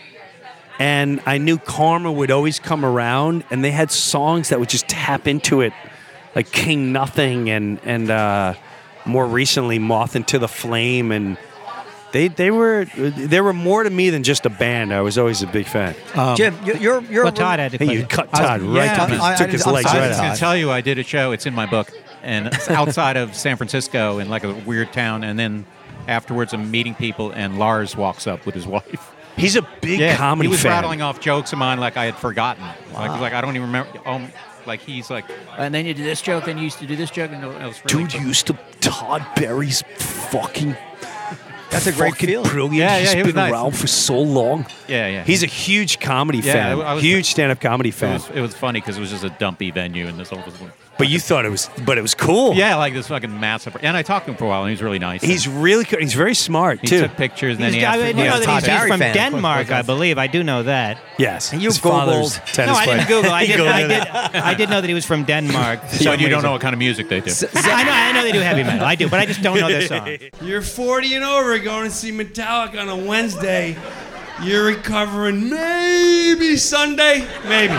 And I knew karma would always come around, and they had songs that would just tap into it, like King Nothing, and and uh, more recently Moth into the Flame, and they they were they were more to me than just a band. I was always a big fan. Jim, you- you're you're well, Todd had to Hey, play you it. cut I was- Todd right yeah, to I- pieces, I- took I his just- I'm legs sorry, I right was Todd. out. going to tell you, I did a show. It's in my book, and it's outside of San Francisco in like a weird town. And then afterwards, I'm meeting people, and Lars walks up with his wife. He's a big Yeah, comedy he was fan. rattling off jokes of mine like I had forgotten. Like, like I don't even remember. Um, like he's like, and then you do this joke, then you used to do this joke, and it was really Dude cool. used to Todd Berry's fucking That's a great fucking feeling. brilliant. Yeah, yeah, He's he was been nice. around for so long. Yeah, yeah. He's a huge comedy Yeah, fan. I- I was- huge stand-up comedy It fan. was, it was funny because it was just a dumpy venue and this whole. But you thought it was, but it was cool. Yeah, like this fucking massive. And I talked to him for a while, and he was really nice. He's really good. He's very smart he too. took pictures, and then He's, he I asked mean, for- you he know asked that he's, for- Todd he's Barry from fan. Denmark, I believe. I do know that. Yes. And you His father's Googled- tennis No, I didn't player. Google. I You did. Googled I it. did. I did know that he was from Denmark. for So some you don't reason. know what kind of music they do. I know. I know they do heavy metal. I do, but I just don't know their song. You're forty and over, going to see Metallica on a Wednesday. You're recovering maybe Sunday, maybe.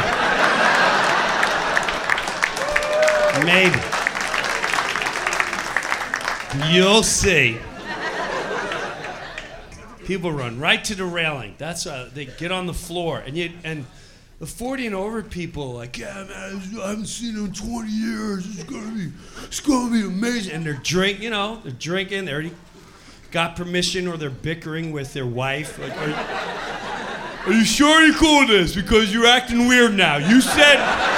Maybe. You'll see. People run right to the railing. That's uh, they get on the floor, and you and the forty and over people are like, yeah, man, I haven't seen him in twenty years. It's gonna be, it's gonna be amazing. And they're drink, you know, they're drinking. They already got permission, or they're bickering with their wife. Like, are, are you sure you're cool with this? Because you're acting weird now. You said.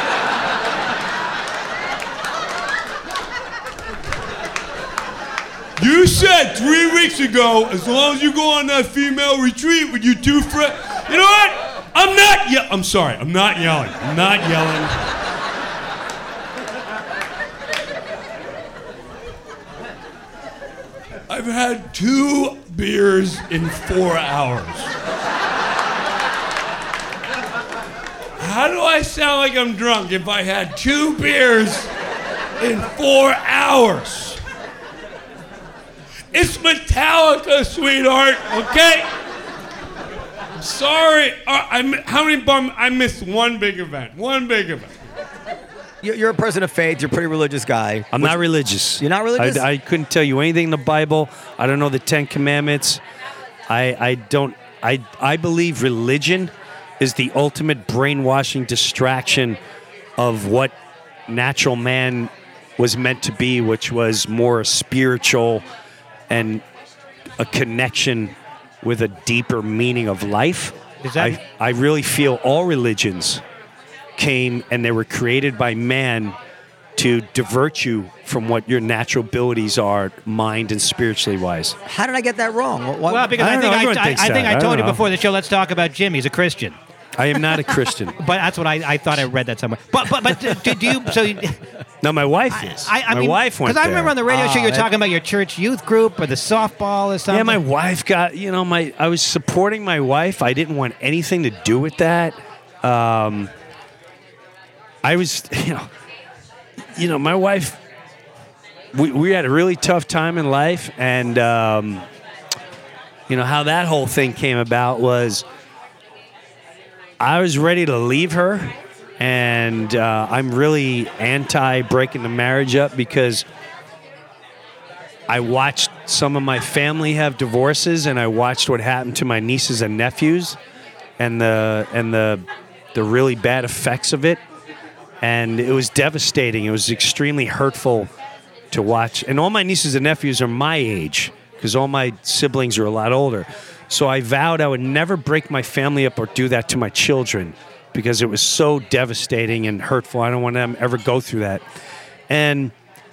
You said three weeks ago, as long as you go on that female retreat with your two friends. You know what? I'm not ye- I'm sorry, I'm not yelling. I'm not yelling. I've had two beers in four hours. How do I sound like I'm drunk if I had two beers in four hours? It's Metallica, sweetheart, okay? I'm sorry. Uh, I, mi- how many bum? I missed one big event. One big event. You're you're a person of faith. You're a pretty religious guy. I'm not religious. You're not religious? I, I couldn't tell you anything in the Bible. I don't know the Ten Commandments. I I don't. I I believe religion is the ultimate brainwashing distraction of what natural man was meant to be, which was more spiritual and a connection with a deeper meaning of life. Is that- I, I really feel all religions came and they were created by man to divert you from what your natural abilities are, mind and spiritually wise. How did I get that wrong? What, Well, because I I, don't think know, I, everyone I, thinks I think that. I I told don't you know. before the show. Let's talk about Jim. He's a Christian. I am not a Christian. But that's what I, I thought I read that somewhere. But but but do, do you? So you- No, my wife is. I, I my mean, wife went because I remember there. on the radio show you were that- talking about your church youth group or the softball or something. Yeah, my wife got, you know, my I was supporting my wife. I didn't want anything to do with that. Um, I was, you know, you know, my wife, we, we had a really tough time in life. And, um, you know, how that whole thing came about was I was ready to leave her. And uh, I'm really anti breaking the marriage up because I watched some of my family have divorces, and I watched what happened to my nieces and nephews, and the and the the really bad effects of it, and it was devastating. It was extremely hurtful to watch. And all my nieces and nephews are my age because all my siblings are a lot older. So I vowed I would never break my family up or do that to my children because it was so devastating and hurtful. I don't want them to ever go through that. And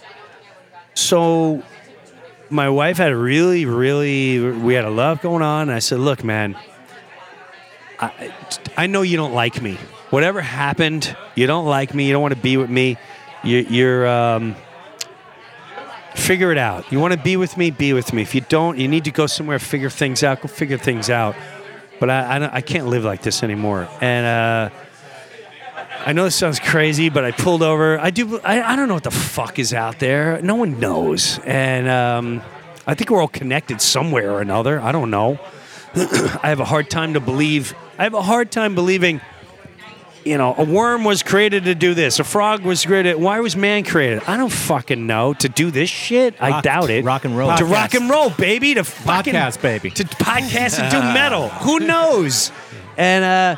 so my wife had a really, really, we had a love going on. And I said, look, man, I, I know you don't like me. Whatever happened, you don't like me. You don't want to be with me. You, you're, um, figure it out. You want to be with me, be with me. If you don't, you need to go somewhere, figure things out, go figure things out. But I, I, don't- I can't live like this anymore. And uh, I know this sounds crazy, but I pulled over. I do. I, I don't know what the fuck is out there. No one knows. And um, I think we're all connected somewhere or another. I don't know. I have a hard time to believe. I have a hard time believing, you know, a worm was created to do this. A frog was created. Why was man created? I don't fucking know. To do this shit? I Rock- doubt it. rock and roll. To Podcast. rock and roll, baby. To fucking Podcast, baby. To podcast and do metal. Who knows? And uh,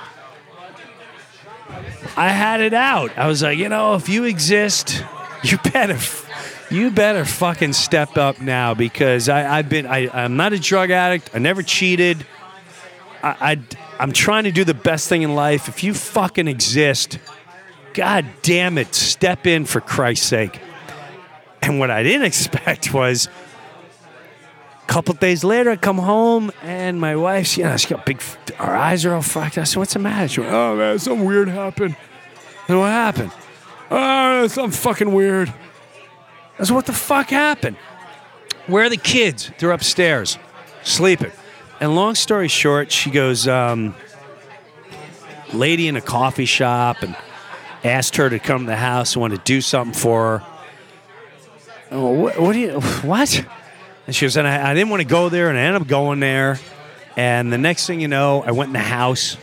I had it out. I was like, you know, if you exist, you better, you better fucking step up now because I, I've been. I, I'm not a drug addict. I never cheated. I, I, I'm trying to do the best thing in life. If you fucking exist, God damn it, step in for Christ's sake. And what I didn't expect was a couple days later, I come home, and my wife's, you know, she got big, her eyes are all fucked. I said, what's the matter? She went, oh, man, something weird happened. I said, what happened? Oh, something fucking weird. I said, what the fuck happened? Where are the kids? They're upstairs, sleeping. And long story short, she goes, um, lady in a coffee shop, and asked her to come to the house and wanted to do something for her. Oh, what, what do you, what? And she goes, and I, I didn't want to go there, and I ended up going there. And the next thing you know, I went in the house.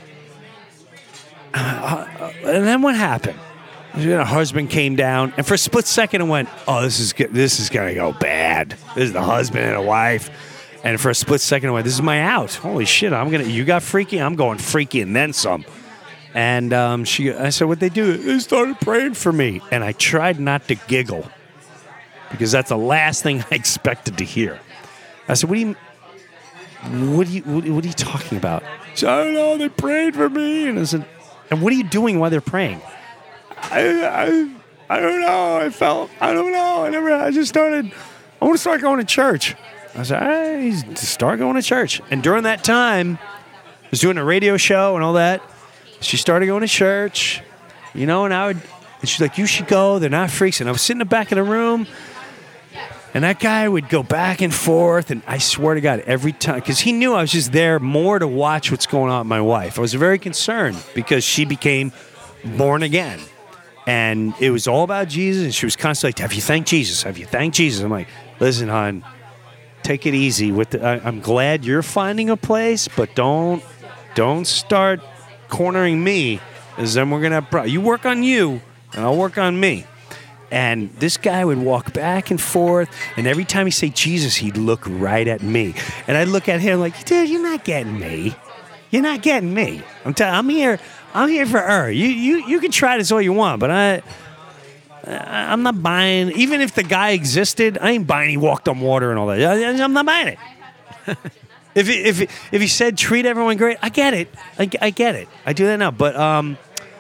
Uh, uh, and then what happened? Her husband came down, and for a split second, I went, "Oh, this is this is gonna go bad. This is the husband and a wife." And for a split second, I went, "This is my out. Holy shit! I'm gonna. You got freaky. I'm going freaky, and then some." And um, she, I said, "What'd they do?" They started praying for me, and I tried not to giggle because that's the last thing I expected to hear. I said, "What do you? What are you? What, what are you talking about?" She said, "I don't know. They prayed for me." And I said, "And what are you doing while they're praying?" I, I I don't know. I felt, I don't know. I never, I just started, I want to start going to church. I said, hey, start going to church. And during that time, I was doing a radio show and all that. She started going to church, you know, and I would, and she's like, you should go. They're not freaks. And I was sitting in the back of the room, and that guy would go back and forth. And I swear to God, every time, because he knew I was just there more to watch what's going on with my wife. I was very concerned because she became born again. And it was all about Jesus, and she was constantly like, have you thanked Jesus? Have you thanked Jesus? I'm like, listen, hon, take it easy. With the, I, I'm glad you're finding a place, but don't don't start cornering me, because then we're going to have problems. You work on you, and I'll work on me. And this guy would walk back and forth, and every time he'd say Jesus, he'd look right at me. And I'd look at him like, dude, you're not getting me. You're not getting me. I'm telling I'm here. I'm here for her. You you you can try this all you want, but I, I I'm not buying. Even if the guy existed, I ain't buying. He walked on water and all that. I, I'm not buying it. if he, if he, if he said treat everyone great, I get it. I, I get it. I do that now. But um,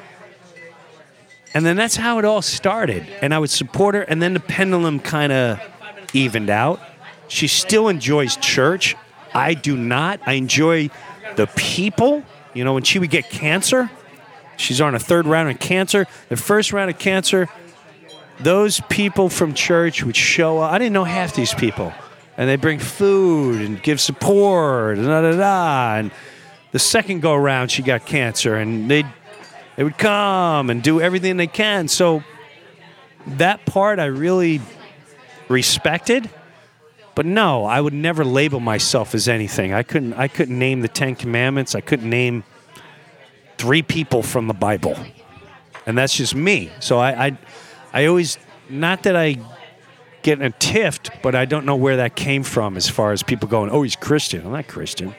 and then that's how it all started. And I would support her, and then the pendulum kind of evened out. She still enjoys church. I do not. I enjoy the people. You know, when she would get cancer. She's on a third round of cancer. The first round of cancer, those people from church would show up. I didn't know half these people. And they bring food and give support, and da da da. And the second go around, she got cancer, and they they would come and do everything they can. So that part I really respected. But no, I would never label myself as anything. I couldn't I couldn't name the Ten Commandments. I couldn't name three people from the Bible. And that's just me. So I, I, I always, not that I get in a tiff, but I don't know where that came from as far as people going, oh, he's Christian. I'm not Christian.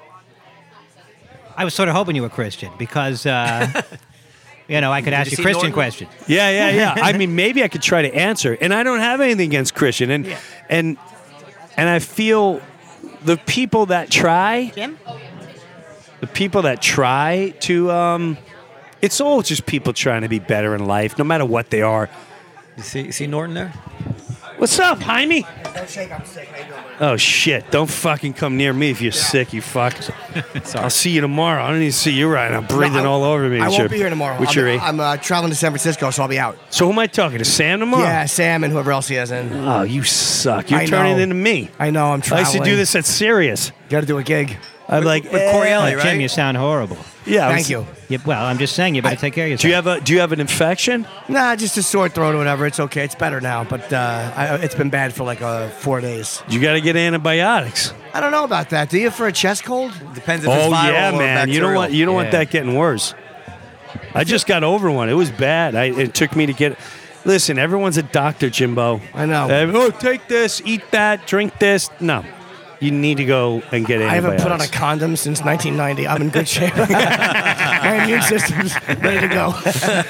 I was sort of hoping you were Christian because, uh, you know, I could ask you, you Christian questions. Yeah, yeah, yeah. I mean, maybe I could try to answer. And I don't have anything against Christian. And yeah. and and I feel the people that try... Jim? The people that try to, um, it's all just people trying to be better in life, no matter what they are. You see, you see Norton there? What's up, Jaime? Don't shake, I'm sick. How you doing, buddy? Oh, shit. Don't fucking come near me if you're yeah. sick, you fuck. I'll see you tomorrow. I don't even see you right now. I'm breathing no, all over me. I won't your, be here tomorrow. With I'm, your I'm uh, traveling to San Francisco, so I'll be out. So who am I talking to? Sam tomorrow? Yeah, Sam and whoever else he has in. Oh, you suck. You're I turning know. into me. I know, I'm traveling. I used to do this at Sirius. Got to do a gig. I'm like, with Corielli, eh. right? Jim, you sound horrible. Yeah. Thank was, you. Yeah, well, I'm just saying you better I, take care of yourself. Do you have a Do you have an infection? Nah, just a sore throat or whatever. It's okay. It's better now, but uh, I, it's been bad for like uh, four days. You got to get antibiotics. I don't know about that. Do you for a chest cold? Depends if Oh it's viral yeah, or man. You don't bacterial. want you don't want Yeah. that getting worse. I just got over one. It was bad. I, it took me to get. Listen, everyone's a doctor, Jimbo. I know. Uh, oh, take this, eat that, drink this. No, you need to go and get I antibiotics. haven't put on a condom since nineteen ninety. I'm in good shape. My immune system's ready to go.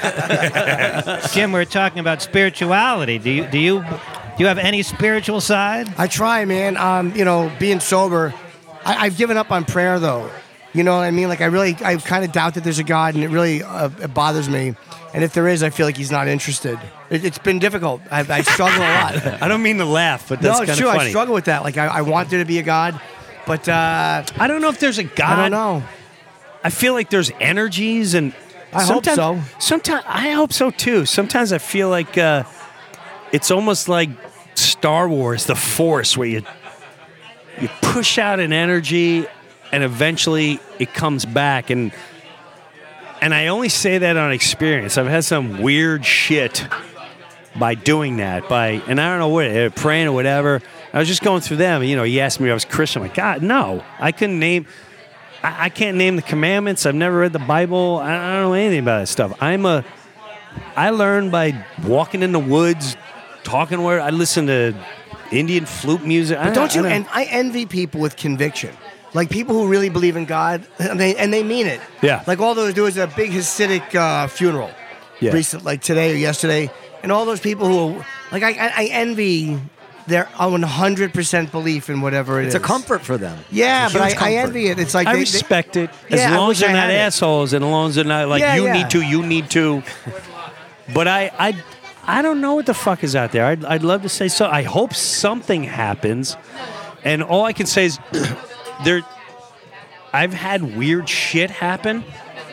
Jim, we're talking about spirituality. Do you do you do you have any spiritual side? I try, man. Um, you know, being sober, I, I've given up on prayer though. You know what I mean? Like I really, I kind of doubt that there's a God, and it really uh, it bothers me. And if there is, I feel like he's not interested. It, it's been difficult. I, I struggle a lot. I don't mean to laugh, but that's no, kind it's of true. funny. I struggle with that. Like I, I want there to be a God, but uh, I don't know if there's a God. I don't know. I feel like there's energies, and I hope sometimes, so. Sometimes I hope so too. Sometimes I feel like uh, it's almost like Star Wars, the Force, where you you push out an energy, and eventually it comes back. And and I only say that on experience. I've had some weird shit by doing that. By and I don't know what, uh, praying or whatever. I was just going through them. You know, he asked me if I was Christian. I'm like, God, no, I couldn't name. I, I can't name the commandments. I've never read the Bible. I, I don't know anything about that stuff. I'm a. I learned by walking in the woods, talking where I listen to Indian flute music. But I, don't you? I And I envy people with conviction, like people who really believe in God, and they and they mean it. Yeah. Like all those. There was a big Hasidic uh, funeral, Yeah. recent, like today or yesterday, and all those people who, like, I, I, I envy their one hundred percent belief in whatever it It's is. a comfort for them. Yeah, It's a but I, huge I comfort. envy it. It's like I they, they- respect it as Yeah, I long wish as they're I not had it. assholes, and as long as they're not like Yeah, you yeah. need to, you need to. But I, I, I don't know what the fuck is out there. I'd, I'd love to say so. I hope something happens, and all I can say is there. I've had weird shit happen,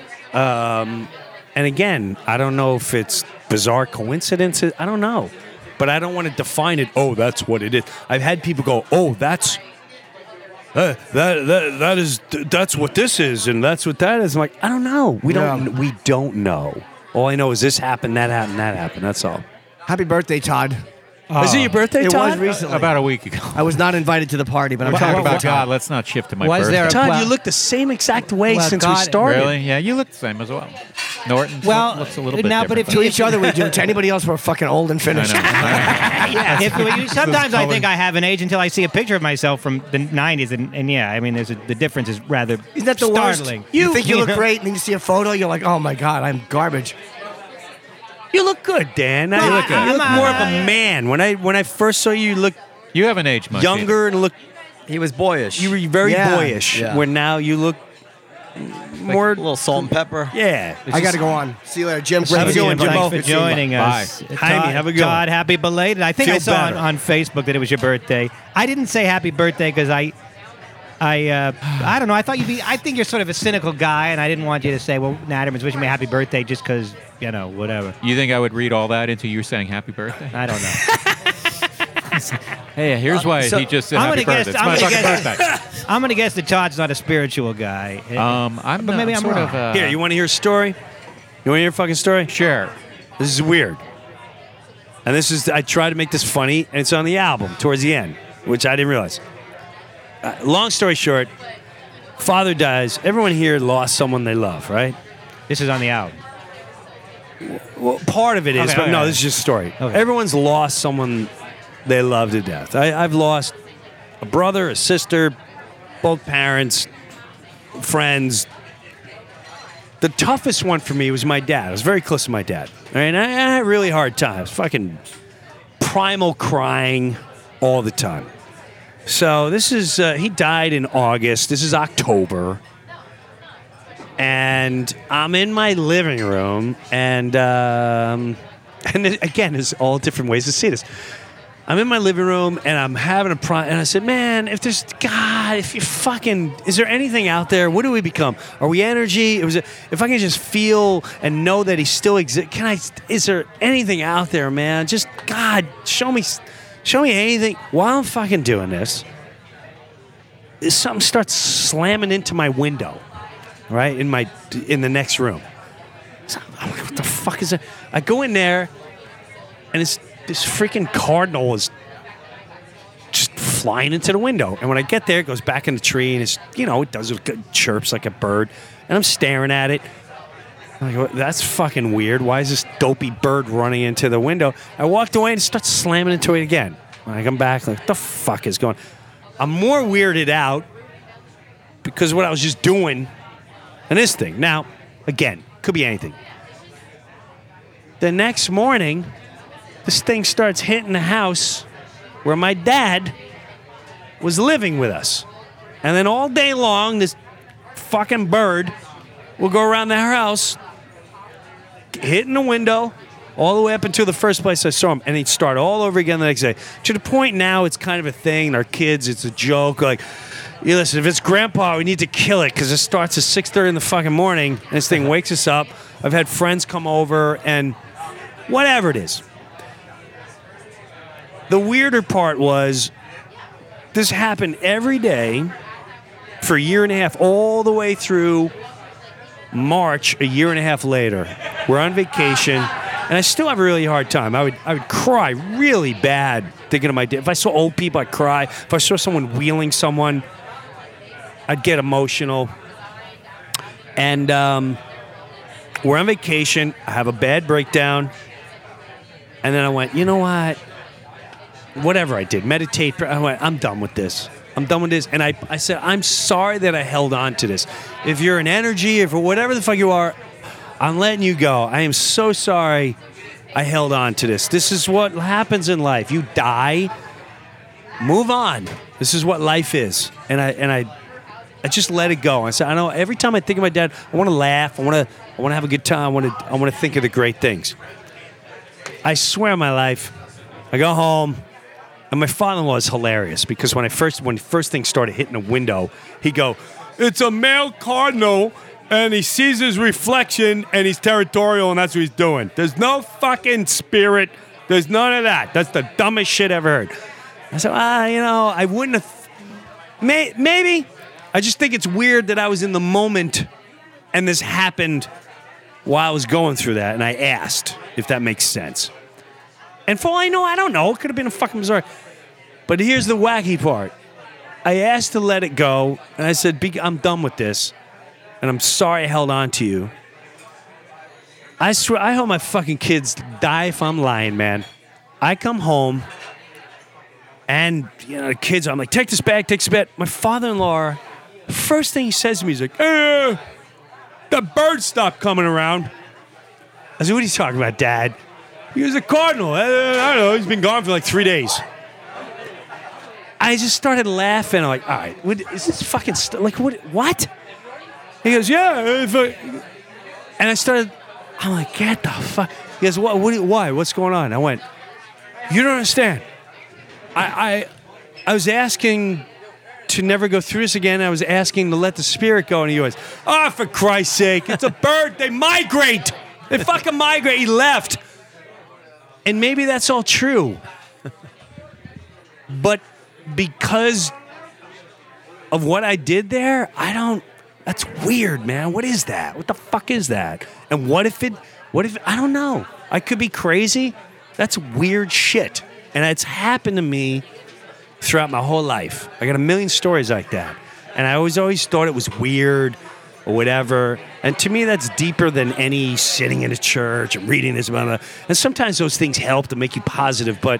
um, and again, I don't know if it's bizarre coincidences. I don't know, but I don't want to define it. Oh, that's what it is. I've had people go, "Oh, that's." Uh, that that that is that's what this is, and that's what that is. I'm like, I don't know. We don't Yeah. we don't know. All I know is this happened, that happened, that happened. That's all. Happy birthday, Todd. Is it your birthday, It Todd? was recently. About a week ago. I was not invited to the party, but I'm Talk talking about about God. Let's not shift to my Was birthday. there a- Todd, Well- you look the same exact way Well, since we God- started. Really? Yeah, you look the same as well. Norton Well, looks a little bit now, but different. if To each other we do. To anybody else, we're fucking old and I finished. know. I yeah, if, you, sometimes I color. think I have an age until I see a picture of myself from the nineties, and, and yeah, I mean, there's a, the difference is rather Isn't that the startling. worst? You, think you look great, and then you see a photo, you're like, oh my God, I'm garbage. You look good, Dan. Well, you look, I- you look I'm- more of I- a man. When I when I first saw you, you looked You haven't aged much. younger and look. He was boyish. You were very Yeah. boyish. Yeah. Where now you look Like more. a little salt and pepper. yeah. I got to go on. See you later, Jim. Have a Great good one, seeing you. Jimbo. Thanks for joining Bye. us. Jaime, Todd, have a good Todd, one. happy belated. I think I Feel saw on, better. on Facebook that it was your birthday. I didn't say happy birthday because I, I, uh, I don't know. I thought you'd be. I think you're sort of a cynical guy, and I didn't want you to say, "Well, Natterman's wishing me a happy birthday," just because you know, whatever. You think I would read all that into you saying happy birthday? I don't know. Hey, here's why so- he just said I'm happy gonna birthday. guess- It's I'm my gonna fucking guess- birthday. I'm gonna guess that Todd's not a spiritual guy. Um, I'm But not, maybe I'm sort wrong. of. Uh, Here, you want to hear a story? You want to hear a fucking story? Sure. This is weird. And this is, I try to make this funny, and it's on the album towards the end, which I didn't realize. Uh, long story short, father dies. Everyone here lost someone they love, right? This is on the album. Well, part of it is, Okay, but okay. no, this is just a story. Okay. Everyone's lost someone they love to death. I, I've lost a brother, a sister, both parents, friends. The toughest one for me was my dad. I was very close to my dad. All right, and I, I had really hard times. Fucking primal crying all the time. So this is, uh, he died in August. This is October. And I'm in my living room, and um, and it, again, there's all different ways to see this. I'm in my living room, and I'm having a pro, and I said, "Man, if there's God, if you fucking, is there anything out there? What do we become? Are we energy? It was, if I can just feel and know that He still exists. Can I? Is there anything out there, man? Just God, show me, show me anything." While I'm fucking doing this, something starts slamming into my window. Right in my in the next room. So I'm like, what the fuck is that? I go in there, and it's this freaking cardinal is just flying into the window. And when I get there, it goes back in the tree, and it's, you know, it does it chirps like a bird. And I'm staring at it. I'm like, that's fucking weird. Why is this dopey bird running into the window? I walked away and it starts slamming into it again. When I come back, like, what the fuck is going? I'm more weirded out because what I was just doing. And this thing. Now, again, could be anything. The next morning, this thing starts hitting the house where my dad was living with us. And then all day long, this fucking bird will go around their house, hitting the window, all the way up until the first place I saw him, and he'd start all over again the next day. To the point now, it's kind of a thing. Our kids, it's a joke. Like, you listen, if it's Grandpa, we need to kill it because it starts at six thirty in the fucking morning, and this thing wakes us up. I've had friends come over, and whatever it is. The weirder part was this happened every day for a year and a half, all the way through March, a year and a half later. We're on vacation. And I still have a really hard time. I would I would cry really bad thinking of my dad. If I saw old people, I'd cry. If I saw someone wheeling someone, I'd get emotional. And um, we're on vacation. I have a bad breakdown. And then I went, you know what? Whatever I did, meditate. I went, I'm done with this. I'm done with this. And I, I said, I'm sorry that I held on to this. If you're an energy, if whatever the fuck you are, I'm letting you go. I am so sorry I held on to this. This is what happens in life. You die, move on. This is what life is. And I and I I just let it go. I said, I know every time I think of my dad, I want to laugh. I want to I want to have a good time. I want to I want to think of the great things. I swear on my life, I go home, and my father-in-law is hilarious because when I first when the first thing started hitting the window, he'd go, "It's a male cardinal." And he sees his reflection, and he's territorial, and that's what he's doing. There's no fucking spirit. There's none of that. That's the dumbest shit I ever heard. I said, ah, you know, I wouldn't have... May, maybe. I just think it's weird that I was in the moment, and this happened while I was going through that, and I asked if that makes sense. And for all I know, I don't know. It could have been a fucking bizarre. But here's the wacky part. I asked to let it go, and I said, I'm done with this. And I'm sorry I held on to you. I swear, I hope my fucking kids die if I'm lying, man. I come home, and, you know, the kids, I'm like, take this bag, take this bag. My father-in-law, first thing he says to me is like, eh, the birds stopped coming around. I said, what are you talking about, Dad? He was a cardinal. I, I don't know, he's been gone for like three days. I just started laughing. I'm like, all right, what, is this fucking, st- like, what, what? He goes, yeah. If I, and I started, I'm like, get the fuck. He goes, what, what, why? What's going on? I went, you don't understand. I, I, I was asking to never go through this again. I was asking to let the spirit go. And he goes, oh, for Christ's sake, it's a bird. They migrate. They fucking migrate. He left. And maybe that's all true. But because of what I did there, I don't, that's weird, man. What is that? What the fuck is that? And what if it, what if, I don't know. I could be crazy. That's weird shit. And it's happened to me throughout my whole life. I got a million stories like that. And I always, always thought it was weird or whatever. And to me, that's deeper than any sitting in a church and reading this about it. And sometimes those things help to make you positive, but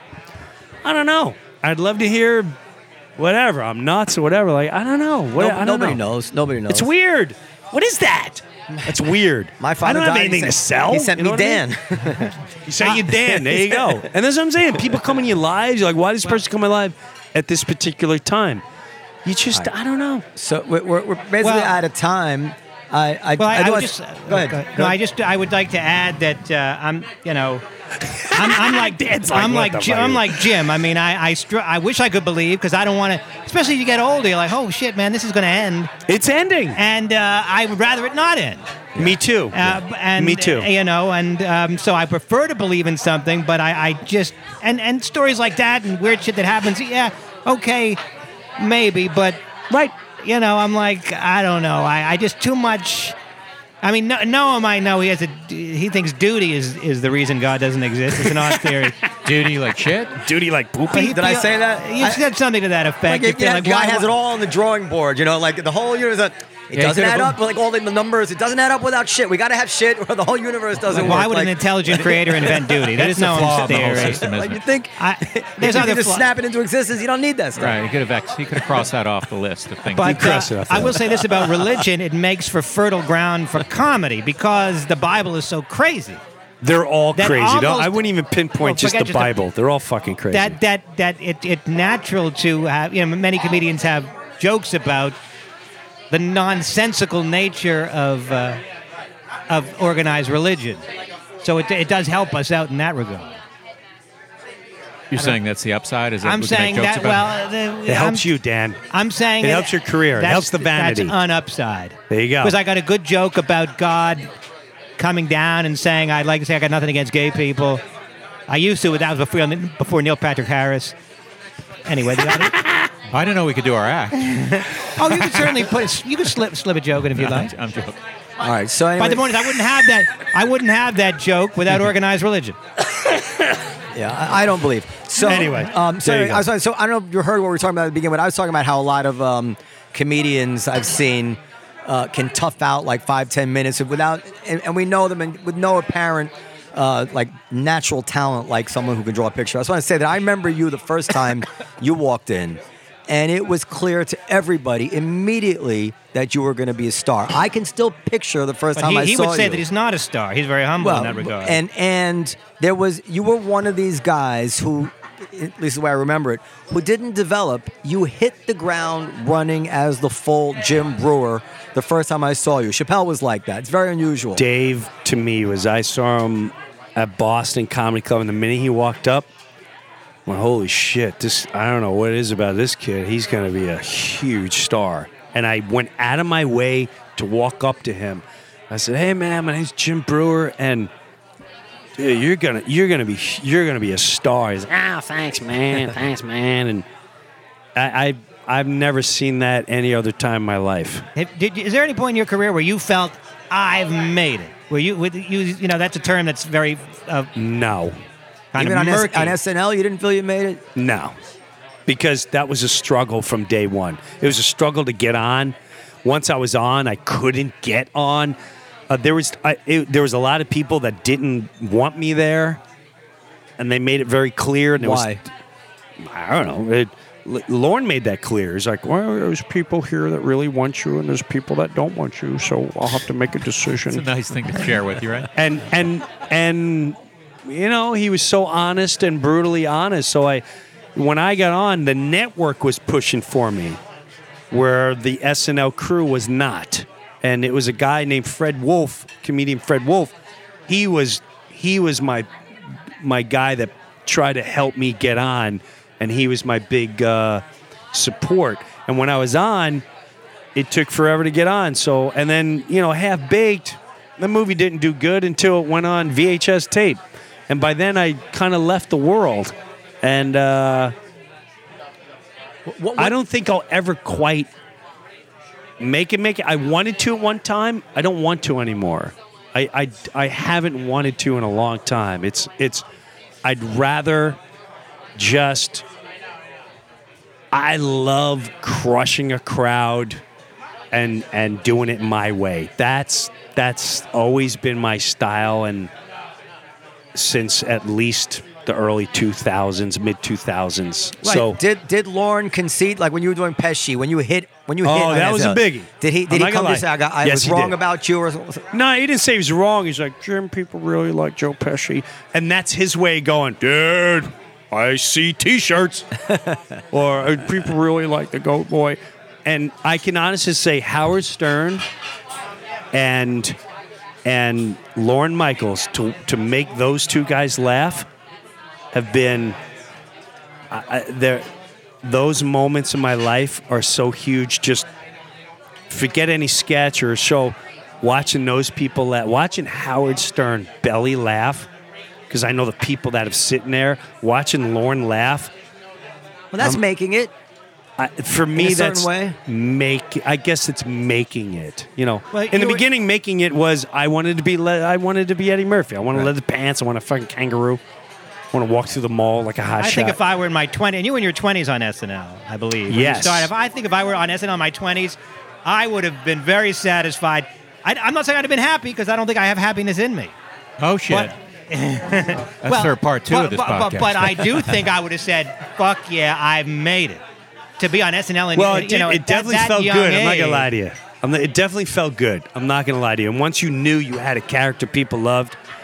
I don't know. I'd love to hear whatever. I'm nuts or whatever. Like, I don't know. What, no, I don't nobody know. knows. Nobody knows. It's weird. What is that? That's weird. My father I don't died, have anything he to sent, sell. He sent You me know what I Dan. mean? He sent you Dan. There you go. And that's what I'm saying. People come in your lives. You're like, why does this person come in my life at this particular time? You just, Right. I don't know. So we're, we're we're basically Well- out of time. I, I, Well, I, I, do I would want- just go ahead. No, Go I ahead. just I would like to add that uh, I'm you know I'm, I'm like Dan's like, I'm what like the Jim, fuck? I'm like Jim. I mean, I I, str- I wish I could believe because I don't want to. Especially if you get older, you're like, oh shit, man, this is going to end, It's ending. and uh, I would rather it not end. Me too. Uh, and Me too. uh, you know, and um, so I prefer to believe in something, but I, I just and and stories like that and weird shit that happens. Yeah, okay, maybe, but Right. you know, I'm like, I don't know. I, I just too much. I mean, no, Noah might know he has a. He thinks duty is, is the reason God doesn't exist. It's an odd theory. Duty like shit? Duty like But poopy. he Did I feel- say that? You I- said something to that effect. Like, You if, feel yeah, like, the guy why- has it all on the drawing board, you know, like the whole universe. It Yeah, he doesn't could add have- up, like all the numbers. It doesn't add up without shit. We got to have shit, or the whole universe doesn't Like, work. why would an like, intelligent creator invent duty? That's It's a flaw Noah's in the whole theory. system, like isn't you it? think? I, if there's you other can just flaw- snap it into existence, you don't need that stuff. Right, he could have ex- he could have crossed that off the list of things. But crossed it uh, off I the will say this about religion: it makes for fertile ground for comedy because the Bible is so crazy. They're all That crazy. Don't- almost- I wouldn't even pinpoint Well, just the forget just the- Bible. They're all fucking crazy. That that that it it's natural to have. You know, many comedians have jokes about the nonsensical nature of uh, of organized religion. So it, it does help us out in that regard. You're saying that's the upside? Is that I'm we can make saying jokes that. about Well, the, It helps I'm, you, Dan. I'm saying It helps your career. It that's- helps the vanity. That's an upside. There you go. Because I got a good joke about God coming down and saying, I'd like to say I got nothing against gay people. I used to, but that was before, before Neil Patrick Harris. Anyway, the other, I didn't know we could do our act. oh, you could certainly put a, you could slip slip a joke in if you like. I'm joking. All right. So anyway, By the point is, I wouldn't have that. I wouldn't have that joke without organized religion. yeah, I, I don't believe. So Anyway, um, so there you I was go. so I don't know if you heard what we were talking about at the beginning, but I was talking about how a lot of um, comedians I've seen uh, can tough out like five, ten minutes without, and, and we know them and with no apparent. Uh, like natural talent, like someone who can draw a picture. I just want to say that I remember you the first time you walked in, and it was clear to everybody immediately that you were going to be a star. I can still picture the first But time he, I he saw you. would say that he's not a star. He's very humble in that regard. And and there was you were one of these guys who, at least the way I remember it, who didn't develop. You hit the ground running as the full Jim Brewer the first time I saw you. Chappelle was like that. It's very unusual. Dave, to me, was I saw him at Boston Comedy Club, and the minute he walked up, I'm like, holy shit, this, I don't know what it is about this kid. He's going to be a huge star. And I went out of my way to walk up to him. I said, hey, man, my name's Jim Brewer, and dude, you're gonna, you're gonna be, you're gonna be a star. He's like, ah, thanks, man, thanks, man. And I, I, I've never seen that any other time in my life. Have- Did, is there any point in your career where you felt I've made it? Where you, with you, you know, that's a term that's very uh, No. kind Even of on, S- murky. on S N L, you didn't feel you made it. No, because that was a struggle from day one. It was a struggle to get on. Once I was on, I couldn't get on. Uh, there was I, it, there was a lot of people that didn't want me there, and they made it very clear. And it Why? Was, I don't know. It, L- Lorne made that clear. He's like, well, there's people here that really want you, and there's people that don't want you, so I'll have to make a decision. It's a nice thing to share with you, right? and and and you know, he was so honest and brutally honest. So I, when I got on, the network was pushing for me, where the S N L crew was not. And it was a guy named Fred Wolf, comedian Fred Wolf. He was he was my my guy that tried to help me get on, and he was my big uh, support. And when I was on, it took forever to get on. So, and then, you know, Half Baked, the movie didn't do good until it went on V H S tape. And by then I kind of left the world. And uh, What, what, I don't think I'll ever quite make it, make it. I wanted to at one time. I don't want to anymore. I, I, I haven't wanted to in a long time. It's, it's, I'd rather just, I love crushing a crowd and and doing it my way. That's that's always been my style, and since at least the early two thousands, mid two thousands. Right. So did did Lauren concede, like when you were doing Pesci, when you hit when you hit? Oh, on that was a S N L, biggie. Did he I'm did not he come gonna to say lie. I, got, I Yes, was he wrong did. about you or something? no, he didn't say he was wrong. He's like, Jim, people really like Joe Pesci, and that's his way of going, dude. I see T-shirts, or uh, people really like the Goat Boy, and I can honestly say Howard Stern and and Lorne Michaels to to make those two guys laugh have been I, I, there. Those moments in my life are so huge. Just forget any sketch or show. Watching those people laugh, watching Howard Stern belly laugh, because I know the people that have sitting there watching Lorne laugh. Well, that's Um, making it. I, for me, In a certain that's way? make. I guess it's making it. You know, Well, in the you were- beginning, making it was I wanted to be. Le- I wanted to be Eddie Murphy. I wanted Right. leather pants. I want a fucking kangaroo. I want to walk through the mall like a hot I shot. think if I were in my twenties, and you were in your twenties on S N L, I believe. when you Yes. started. If I think if I were on S N L in my twenties, I would have been very satisfied. I, I'm not saying I'd have been happy because I don't think I have happiness in me. Oh, shit. But- That's Well, their part two but, of this but, podcast. But, but I do think I would have said, "Fuck yeah, I've made it." To be on S N L, and well, you it, did- know, it at definitely that felt young good. I'm not gonna age- lie to you. I'm not, it definitely felt good. I'm not gonna lie to you. And once you knew you had a character people loved,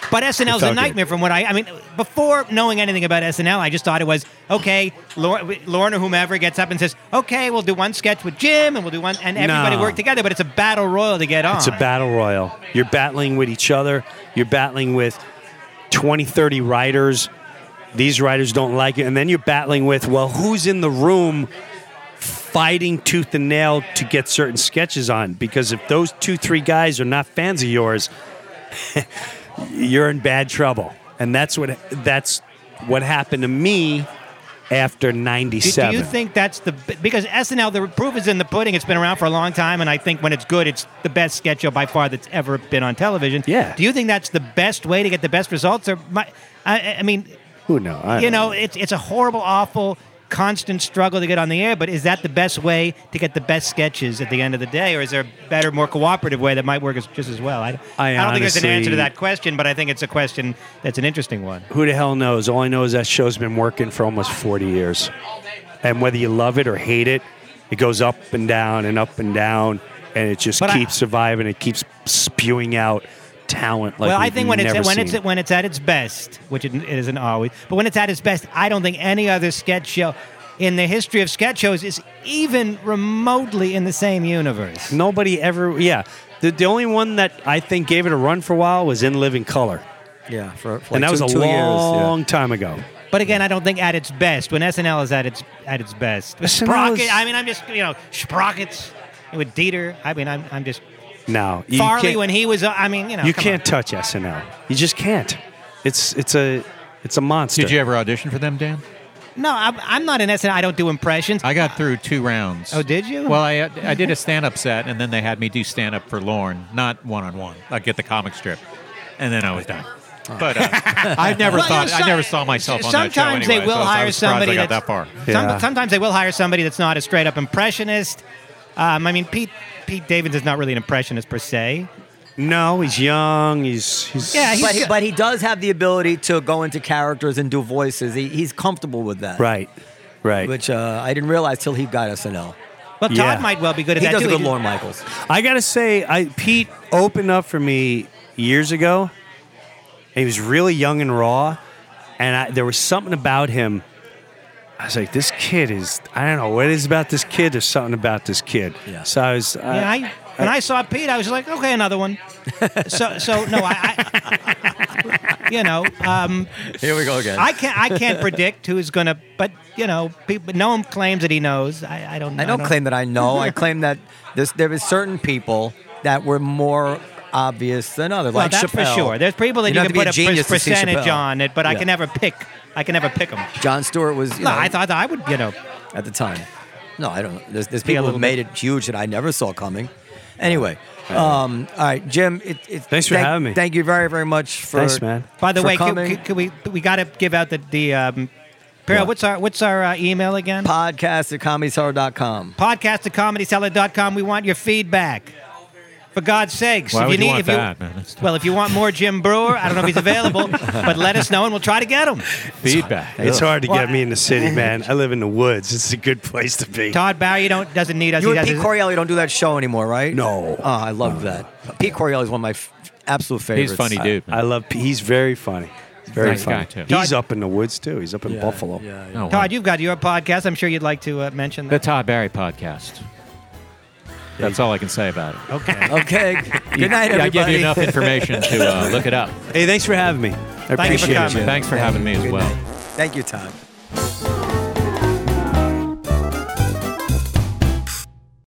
But S N L's felt a good. nightmare from what I, I mean, before knowing anything about S N L, I just thought it was, okay, Lauren, Lauren or whomever gets up and says, okay, we'll do one sketch with Jim and we'll do one, and everybody No. work together, but it's a battle royal to get on. It's a battle royal. You're battling with each other. You're battling with twenty, thirty writers. These writers don't like it. And then you're battling with, well, who's in the room fighting tooth and nail to get certain sketches on? Because if those two, three guys are not fans of yours, you're in bad trouble. And that's what that's what happened to me after Do, ninety-seven. do you think that's the because S N L, the proof is in the pudding. It's been around for a long time, and I think when it's good, it's the best sketch show by far that's ever been on television. Yeah. Do you think that's the best way to get the best results? Or my, I, I mean, Who knows? I you don't know, it's it's a horrible, awful, constant struggle to get on the air. But is that the best way to get the best sketches at the end of the day, or is there a better, more cooperative way that might work as, just as well? I, I I don't think there's an honestly- answer to that question, but I think it's a question that's an interesting one. Who the hell knows? All I know is that show's been working for almost forty years. And whether you love it or hate it, it goes up and down and up and down, and it just But I- keeps surviving. It keeps spewing out talent like well, I we've think when it's never when it's seen. when it's at its best, which it, it isn't always, but when it's at its best, I don't think any other sketch show in the history of sketch shows is even remotely in the same universe. Nobody ever, yeah. The, the only one that I think gave it a run for a while was In Living Color. Yeah, for, for and like that was two, a two years, yeah. long time ago. But again, I don't think at its best. When S N L is at its at its best, S N L Sprocket. is- I mean, I'm just you know Sprockets with Dieter. I mean, I'm I'm just No. You Farley can't- when he was. uh, I mean, you know, You come can't on. touch S N L. You just can't. It's it's a it's a monster. Did you ever audition for them, Dan? No, I'm, I'm not an S N L. I don't do impressions. I got through two rounds. Oh, did you? Well, I I did a stand-up set, and then they had me do stand-up for Lorne, not one-on-one. I get the comic strip, and then I was done. But uh, I never Well, you thought know, I some- never saw myself on that show sometimes anyway. they will so I was hire surprised somebody I got that's- that far. Some, Yeah. sometimes they will hire somebody that's not a straight up impressionist. Um, I mean, Pete Pete Davidson is not really an impressionist per se. No, he's young. He's he's Yeah, he's But he, good. but he does have the ability to go into characters and do voices. He, he's comfortable with that. right, right. Which uh, I didn't realize till he got S N L. Well, Todd Yeah. might well be good at He that does too. a good He- Lorne Michaels. I gotta say, I Pete opened up for me years ago. He was really young and raw, and I, there was something about him. I was like, this kid is. I don't know what it is about this kid. There's something about this kid. Yeah. So I was. I, Yeah, I, when I saw Pete, I was like, okay, another one. so, so no, I, I you know, um, Here we go again. I can't, I can't predict who's gonna, but you know, people, no one claims that he knows. I, I don't. I don't claim that I know. I claim that this, there is certain people that were more obvious than others. Well, like that's Chappelle. for sure. There's people that You you, don't can have to put be a, a genius to see percentage Chappelle. on it, but I Yeah. can never pick. I can never pick them. Jon Stewart was, you No, know, I thought that I would, you know. at the time. No, I don't. There's, there's Be a people who little made it huge that I never saw coming. Anyway, um, all right, Jim. It, it, Thanks for thank, having me. Thank you very, very much for. Thanks, man. By the for way, can, coming. can, can we we got to give out the the. Um, Peril, What? what's our what's our uh, email again? Podcast at comedy seller dot com. Podcast at comedy seller dot com. We want your feedback. For God's sakes. Why if would you you need, want if you, that, man? That's- Well, if you want more Jim Brewer, I don't know if he's available, but let us know and we'll try to get him. Feedback. It's hard to Well, get me in the city, man. I live in the woods. It's a good place to be. Todd Barry don't doesn't need us. You He and does Pete his- Corielli don't do that show anymore, right? No. Oh, I love that. Pete Corielli is one of my f- absolute favorites. He's a funny dude. I love. He's very funny. Very Nice funny. guy, too. He's up in the woods too. He's up in Yeah, Buffalo. Yeah, yeah. Oh, wow. Todd, you've got your podcast. I'm sure you'd like to uh, mention The that. Todd Barry podcast. That's all I can say about it. Okay. Okay. Good night, Yeah, I everybody. give you enough information to uh, look it up. Hey, thanks for having me. I you for appreciate coming. it. Thanks for having me as Good well. night. Thank you, Todd.